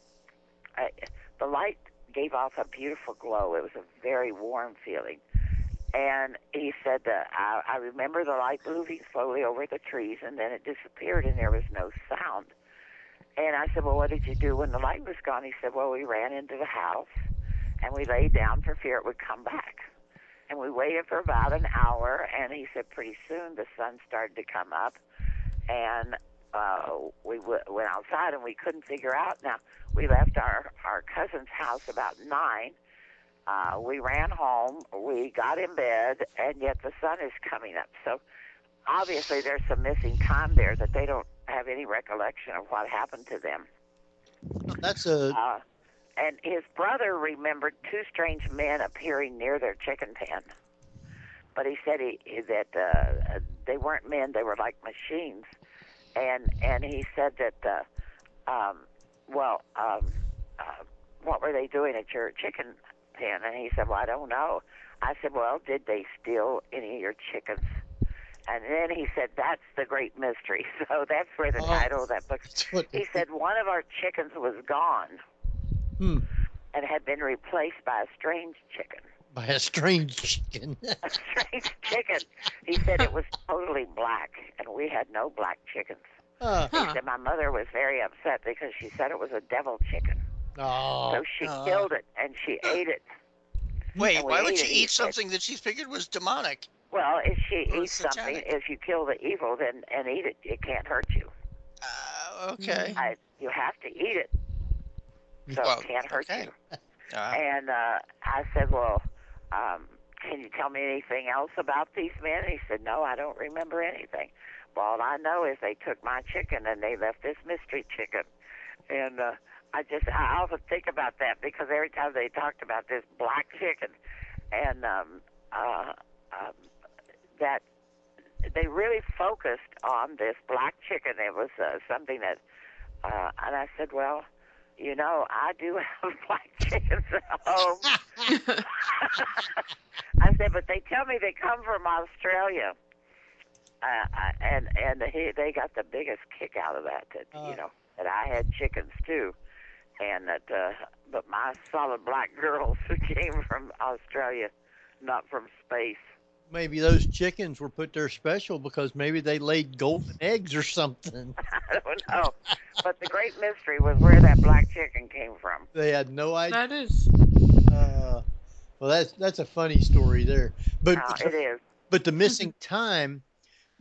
I, the light gave off a beautiful glow. It was a very warm feeling. And he said, uh, I, I remember the light moving slowly over the trees, and then it disappeared, and there was no sound. And I said, well, what did you do when the light was gone? He said, well, we ran into the house, and we laid down for fear it would come back. And we waited for about an hour, and he said pretty soon the sun started to come up, and uh, we w- went outside, and we couldn't figure out. Now, we left our, our cousin's house about nine. Uh, we ran home, we got in bed, and yet the sun is coming up. So obviously there's some missing time there that they don't have any recollection of what happened to them. That's a Uh, and his brother remembered two strange men appearing near their chicken pen. But he said he, that uh, they weren't men, they were like machines. And and he said that, uh, um, well, um, uh, what were they doing at your chicken pen? And he said, well, I don't know. I said, well, did they steal any of your chickens? And then he said, that's the great mystery. So that's where the Oh, title of that book. what He said one of our chickens was gone Hmm. and had been replaced by a strange chicken. By a strange chicken. A strange chicken. He said it was totally black, and we had no black chickens. Uh, He said my mother was very upset because she said it was a devil chicken. oh, So she Oh. killed it, and she ate it. Wait, And we why would ate she it, he eat said. something that she figured was demonic? Well, if she Or eats something, satanic. if you kill the evil, then and eat it, it can't hurt you. Uh, okay. I, you have to eat it, so Well, it can't hurt okay. you. Uh, And uh, I said, well, um, can you tell me anything else about these men? And he said, no, I don't remember anything. Well, all I know is they took my chicken and they left this mystery chicken. And uh, I just, I often think about that because every time they talked about this black chicken, and um, uh, um, that they really focused on this black chicken. It was uh, something that, uh, and I said, well, you know, I do have black chickens at home. I said, but they tell me they come from Australia. Uh, I- and and he, they got the biggest kick out of that, that, Uh. you know, that I had chickens too. And that, uh, but my solid black girls came from Australia, not from space. maybe those chickens were put there special because maybe they laid golden eggs or something. I don't know. But the great mystery was where that black chicken came from. They had no idea. That is. Uh, well, that's that's a funny story there. But Uh, it is. but the missing time,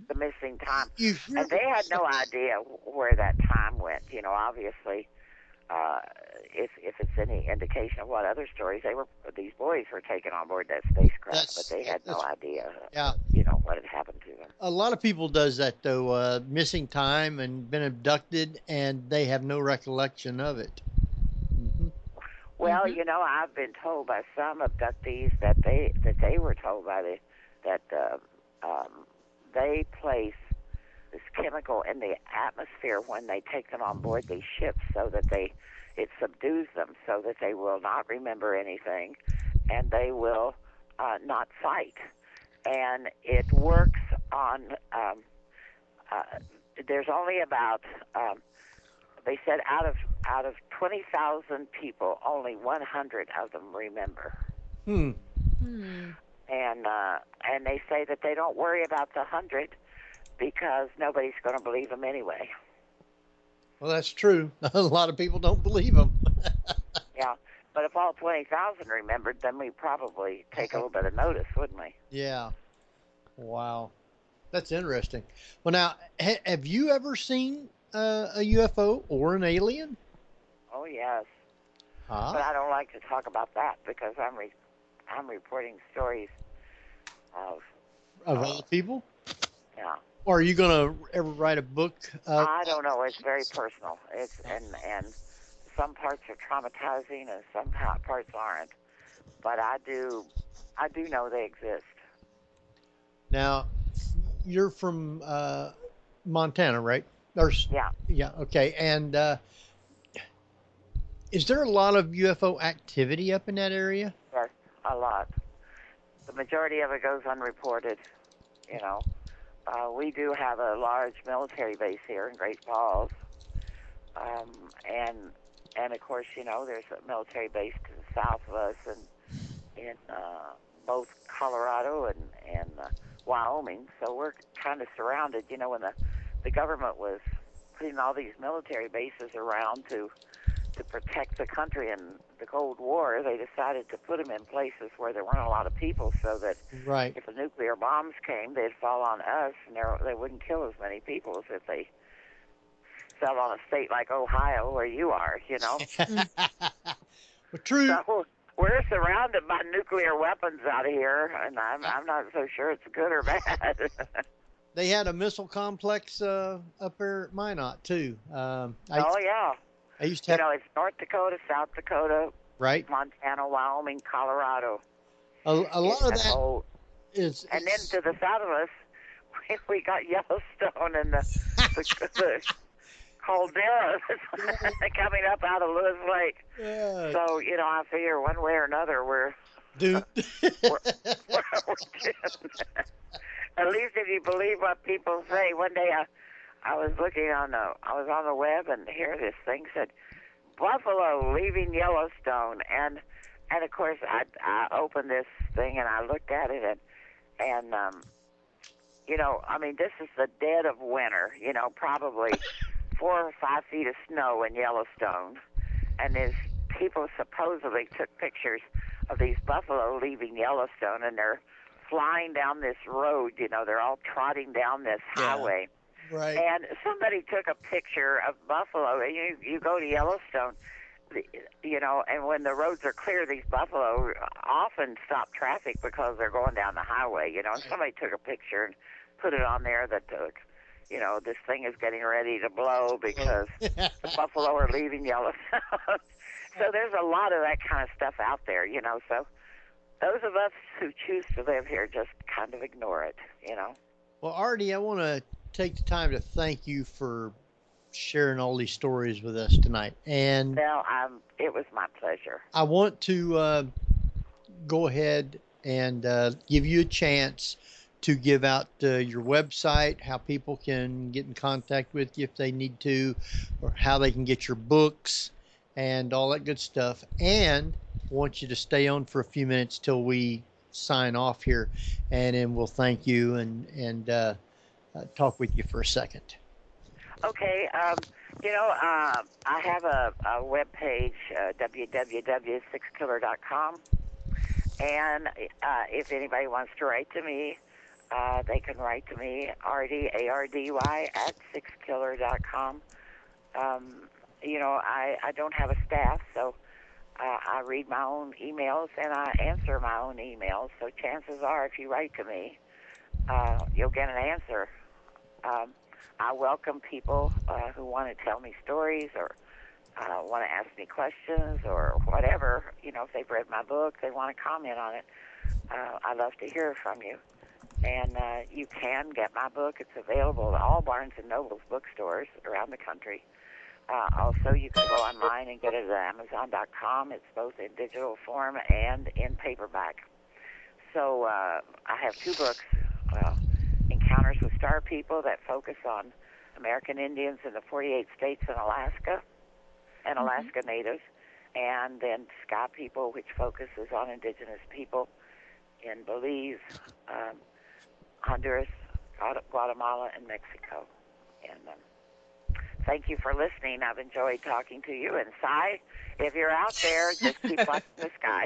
the missing time. You And they had no idea where that time went. You know, obviously, uh, if if it's any indication of what other stories, they were these boys were taken on board that spacecraft, That's- but they had no idea. Yeah. You know what had happened to them. A lot of people does that though, uh, missing time and been abducted, and they have no recollection of it. hmm Well, you know, I've been told by some abductees that they that they were told by the that uh, um, they place this chemical in the atmosphere when they take them on board these ships, so that they it subdues them, so that they will not remember anything, and they will uh, not fight. And it works on. Um, uh, there's only about. Um, They said out of out of twenty thousand people, only one hundred of them remember. Hmm. And uh, and they say that they don't worry about the one hundred because nobody's going to believe them anyway. Well, that's true. A lot of people don't believe them. Yeah. But if all twenty thousand remembered, then we'd probably take a little bit of notice, wouldn't we? Yeah. Wow. That's interesting. Well, now, ha- have you ever seen uh, a U F O or an alien? Oh, yes. Ah. But I don't like to talk about that because I'm re- I'm reporting stories of, Of other people? yeah. Or are you going to ever write a book? Uh, I don't know. It's very personal. It's and and some parts are traumatizing and some pa- parts aren't. But I do, I do know they exist. Now, you're from uh, Montana, right? Or, s- Yeah. Yeah. Okay. And uh, is there a lot of U F O activity up in that area? Yes, a lot. The majority of it goes unreported. You know, uh, we do have a large military base here in Great Falls, um, and and of course, you know, there's a military base to the south of us, and in uh, both Colorado and and uh, Wyoming. So we're kind of surrounded. You know, when the the government was putting all these military bases around to to protect the country in the Cold War, they decided to put them in places where there weren't a lot of people, so that Right. if the nuclear bombs came, they'd fall on us, and there- they wouldn't kill as many people as if they fell on a state like Ohio, where you are. You know. Well, true. So we're surrounded by nuclear weapons out here, and I'm I'm not so sure it's good or bad. They had a missile complex uh, up there at Minot too. Um, I, Oh yeah. I used to You have know, it's North Dakota, South Dakota, right. Montana, Wyoming, Colorado. A, a lot of That that whole- is. And then to the south of us, we, we got Yellowstone and the, the, the caldera coming up out of Lewis Lake. Yeah. So, you know, I figure one way or another we're, Dude. we're, we're, we're at least if you believe what people say. One day I, I was looking on the, I was on the web, and here this thing said, buffalo leaving Yellowstone, and and of course I I opened this thing and I looked at it, and and um, you know, I mean, this is the dead of winter, you know, probably four or five feet of snow in Yellowstone, and there's people supposedly took pictures of these buffalo leaving Yellowstone, and they're flying down this road, you know, they're all trotting down this highway. Right. And somebody took a picture of buffalo. And you you go to Yellowstone, the- you know, and when the roads are clear, these buffalo often stop traffic because they're going down the highway. You know, and somebody took a picture and put it on there that the, you know, this thing is getting ready to blow because the buffalo are leaving Yellowstone. So there's a lot of that kind of stuff out there, you know. So those of us who choose to live here just kind of ignore it, you know. Well, Artie, I want to take the time to thank you for sharing all these stories with us tonight. And Well, um, it was my pleasure. I want to uh, go ahead and uh, give you a chance to give out uh, your website, how people can get in contact with you if they need to, or how they can get your books and all that good stuff. And I want you to stay on for a few minutes till we sign off here, and then we'll thank you and, and uh, uh, talk with you for a second. Okay, um, you know, uh, I have a, a web page, uh, w w w dot six killer dot com, and uh, if anybody wants to write to me, uh, they can write to me, Ardy, A R D Y, at six killer dot com. Um, you know, I, I don't have a staff, so uh, I read my own emails and I answer my own emails. So chances are, if you write to me, uh, you'll get an answer. Um, I welcome people uh, who want to tell me stories or uh, want to ask me questions or whatever. You know, if they've read my book, they want to comment on it. Uh, I love to hear from you. And uh, you can get my book. It's available at all Barnes and Noble's bookstores around the country. Uh, also, you can go online and get it at amazon dot com. It's both in digital form and in paperback. So uh, I have two books, uh, Encounters with Star People, that focus on American Indians in the forty-eight states and Alaska, and Alaska mm-hmm. Natives, and then Sky People, which focuses on indigenous people in Belize, um, Honduras, Guatemala, and Mexico. And um, thank you for listening. I've enjoyed talking to you. And Cy, if you're out there, just keep watching the sky.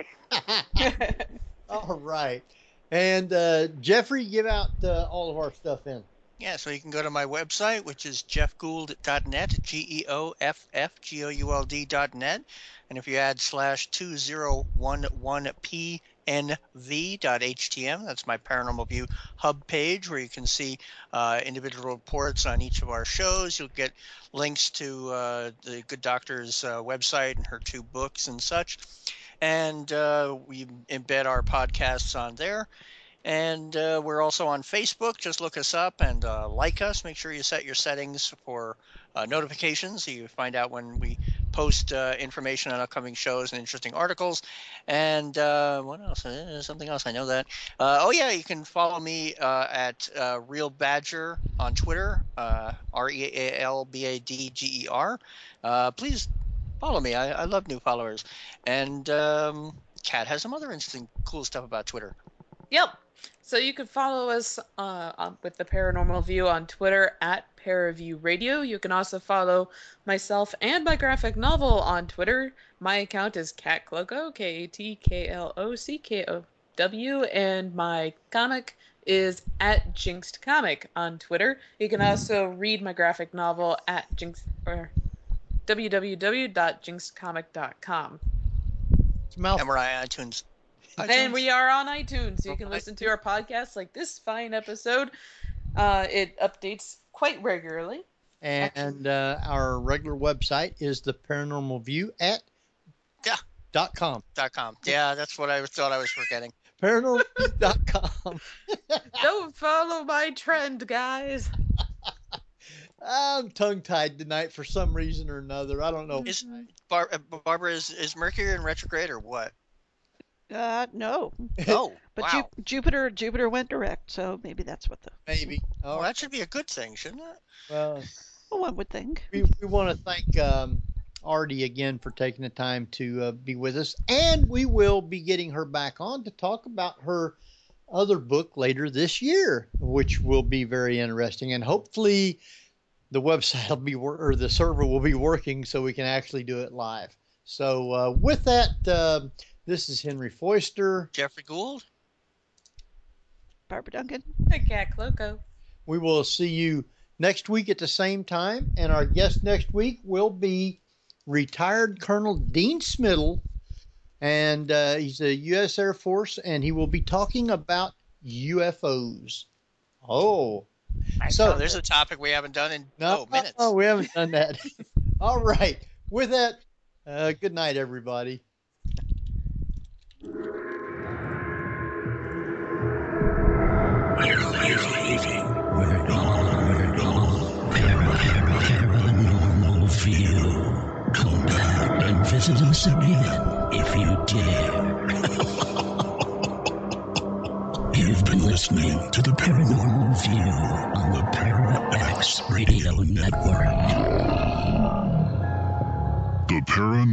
All right. And uh, Jeffrey, give out uh, all of our stuff in. Yeah, so you can go to my website, which is jeff gould dot net, G E O F F G O U L D dot net. And if you add slash two zero one one P N V dot H T M, that's my Paranormal View hub page where you can see uh, individual reports on each of our shows. You'll get links to uh, the Good Doctor's uh, website and her two books and such. And uh, we embed our podcasts on there. And uh, we're also on Facebook. Just look us up and uh, like us. Make sure you set your settings for uh, notifications so you find out when we post uh, information on upcoming shows and interesting articles. And uh, what else? Uh, something else. I know that. Uh, oh, yeah, you can follow me uh, at uh, Real Badger on Twitter, uh, R E A L B A D G E R. Uh, please follow me. I, I love new followers. And um, Kat has some other interesting, cool stuff about Twitter. Yep. So you can follow us uh, on, with the Paranormal View on Twitter at Paraview Radio. You can also follow myself and my graphic novel on Twitter. My account is Kat Kloko, K A T K L O C K O W, and my comic is at Jinxed Comic on Twitter. You can also read my graphic novel at Jinx or w w w dot jinxed comic dot com. And we're on iTunes. iTunes. And we are on iTunes, so you can listen to our podcast like this fine episode. Uh, it updates quite regularly. And uh, our regular website is the Paranormal View at yeah. dot com. Dot com. Yeah, that's what I thought I was forgetting. Paranormal dot com. Don't follow my trend, guys. I'm tongue-tied tonight for some reason or another. I don't know. Is Bar- Barbara, is, is Mercury in retrograde or what? Uh, no. Oh, but wow. Ju- Jupiter, Jupiter went direct, so maybe that's what the. Maybe. Oh, well, that should be a good thing, shouldn't it? Well, well one would think. We we want to thank um, Ardy again for taking the time to uh, be with us, and we will be getting her back on to talk about her other book later this year, which will be very interesting, and hopefully the website will be wor- or the server will be working so we can actually do it live. So uh, with that. Uh, This is Henry Foister. Jeffrey Gould. Barbara Duncan. And Kat Kloko. We will see you next week at the same time. And our guest next week will be retired Colonel Dean Smittle. And uh, he's a U S Air Force, and he will be talking about U F Os. Oh. So oh, there's a topic we haven't done in no, oh, minutes. Oh, we haven't done that. All right. With that, uh, good night, everybody. Paranormal View. Come back and visit us again if you dare. You've been listening to the Paranormal View on the Para X Radio Network. The Paranormal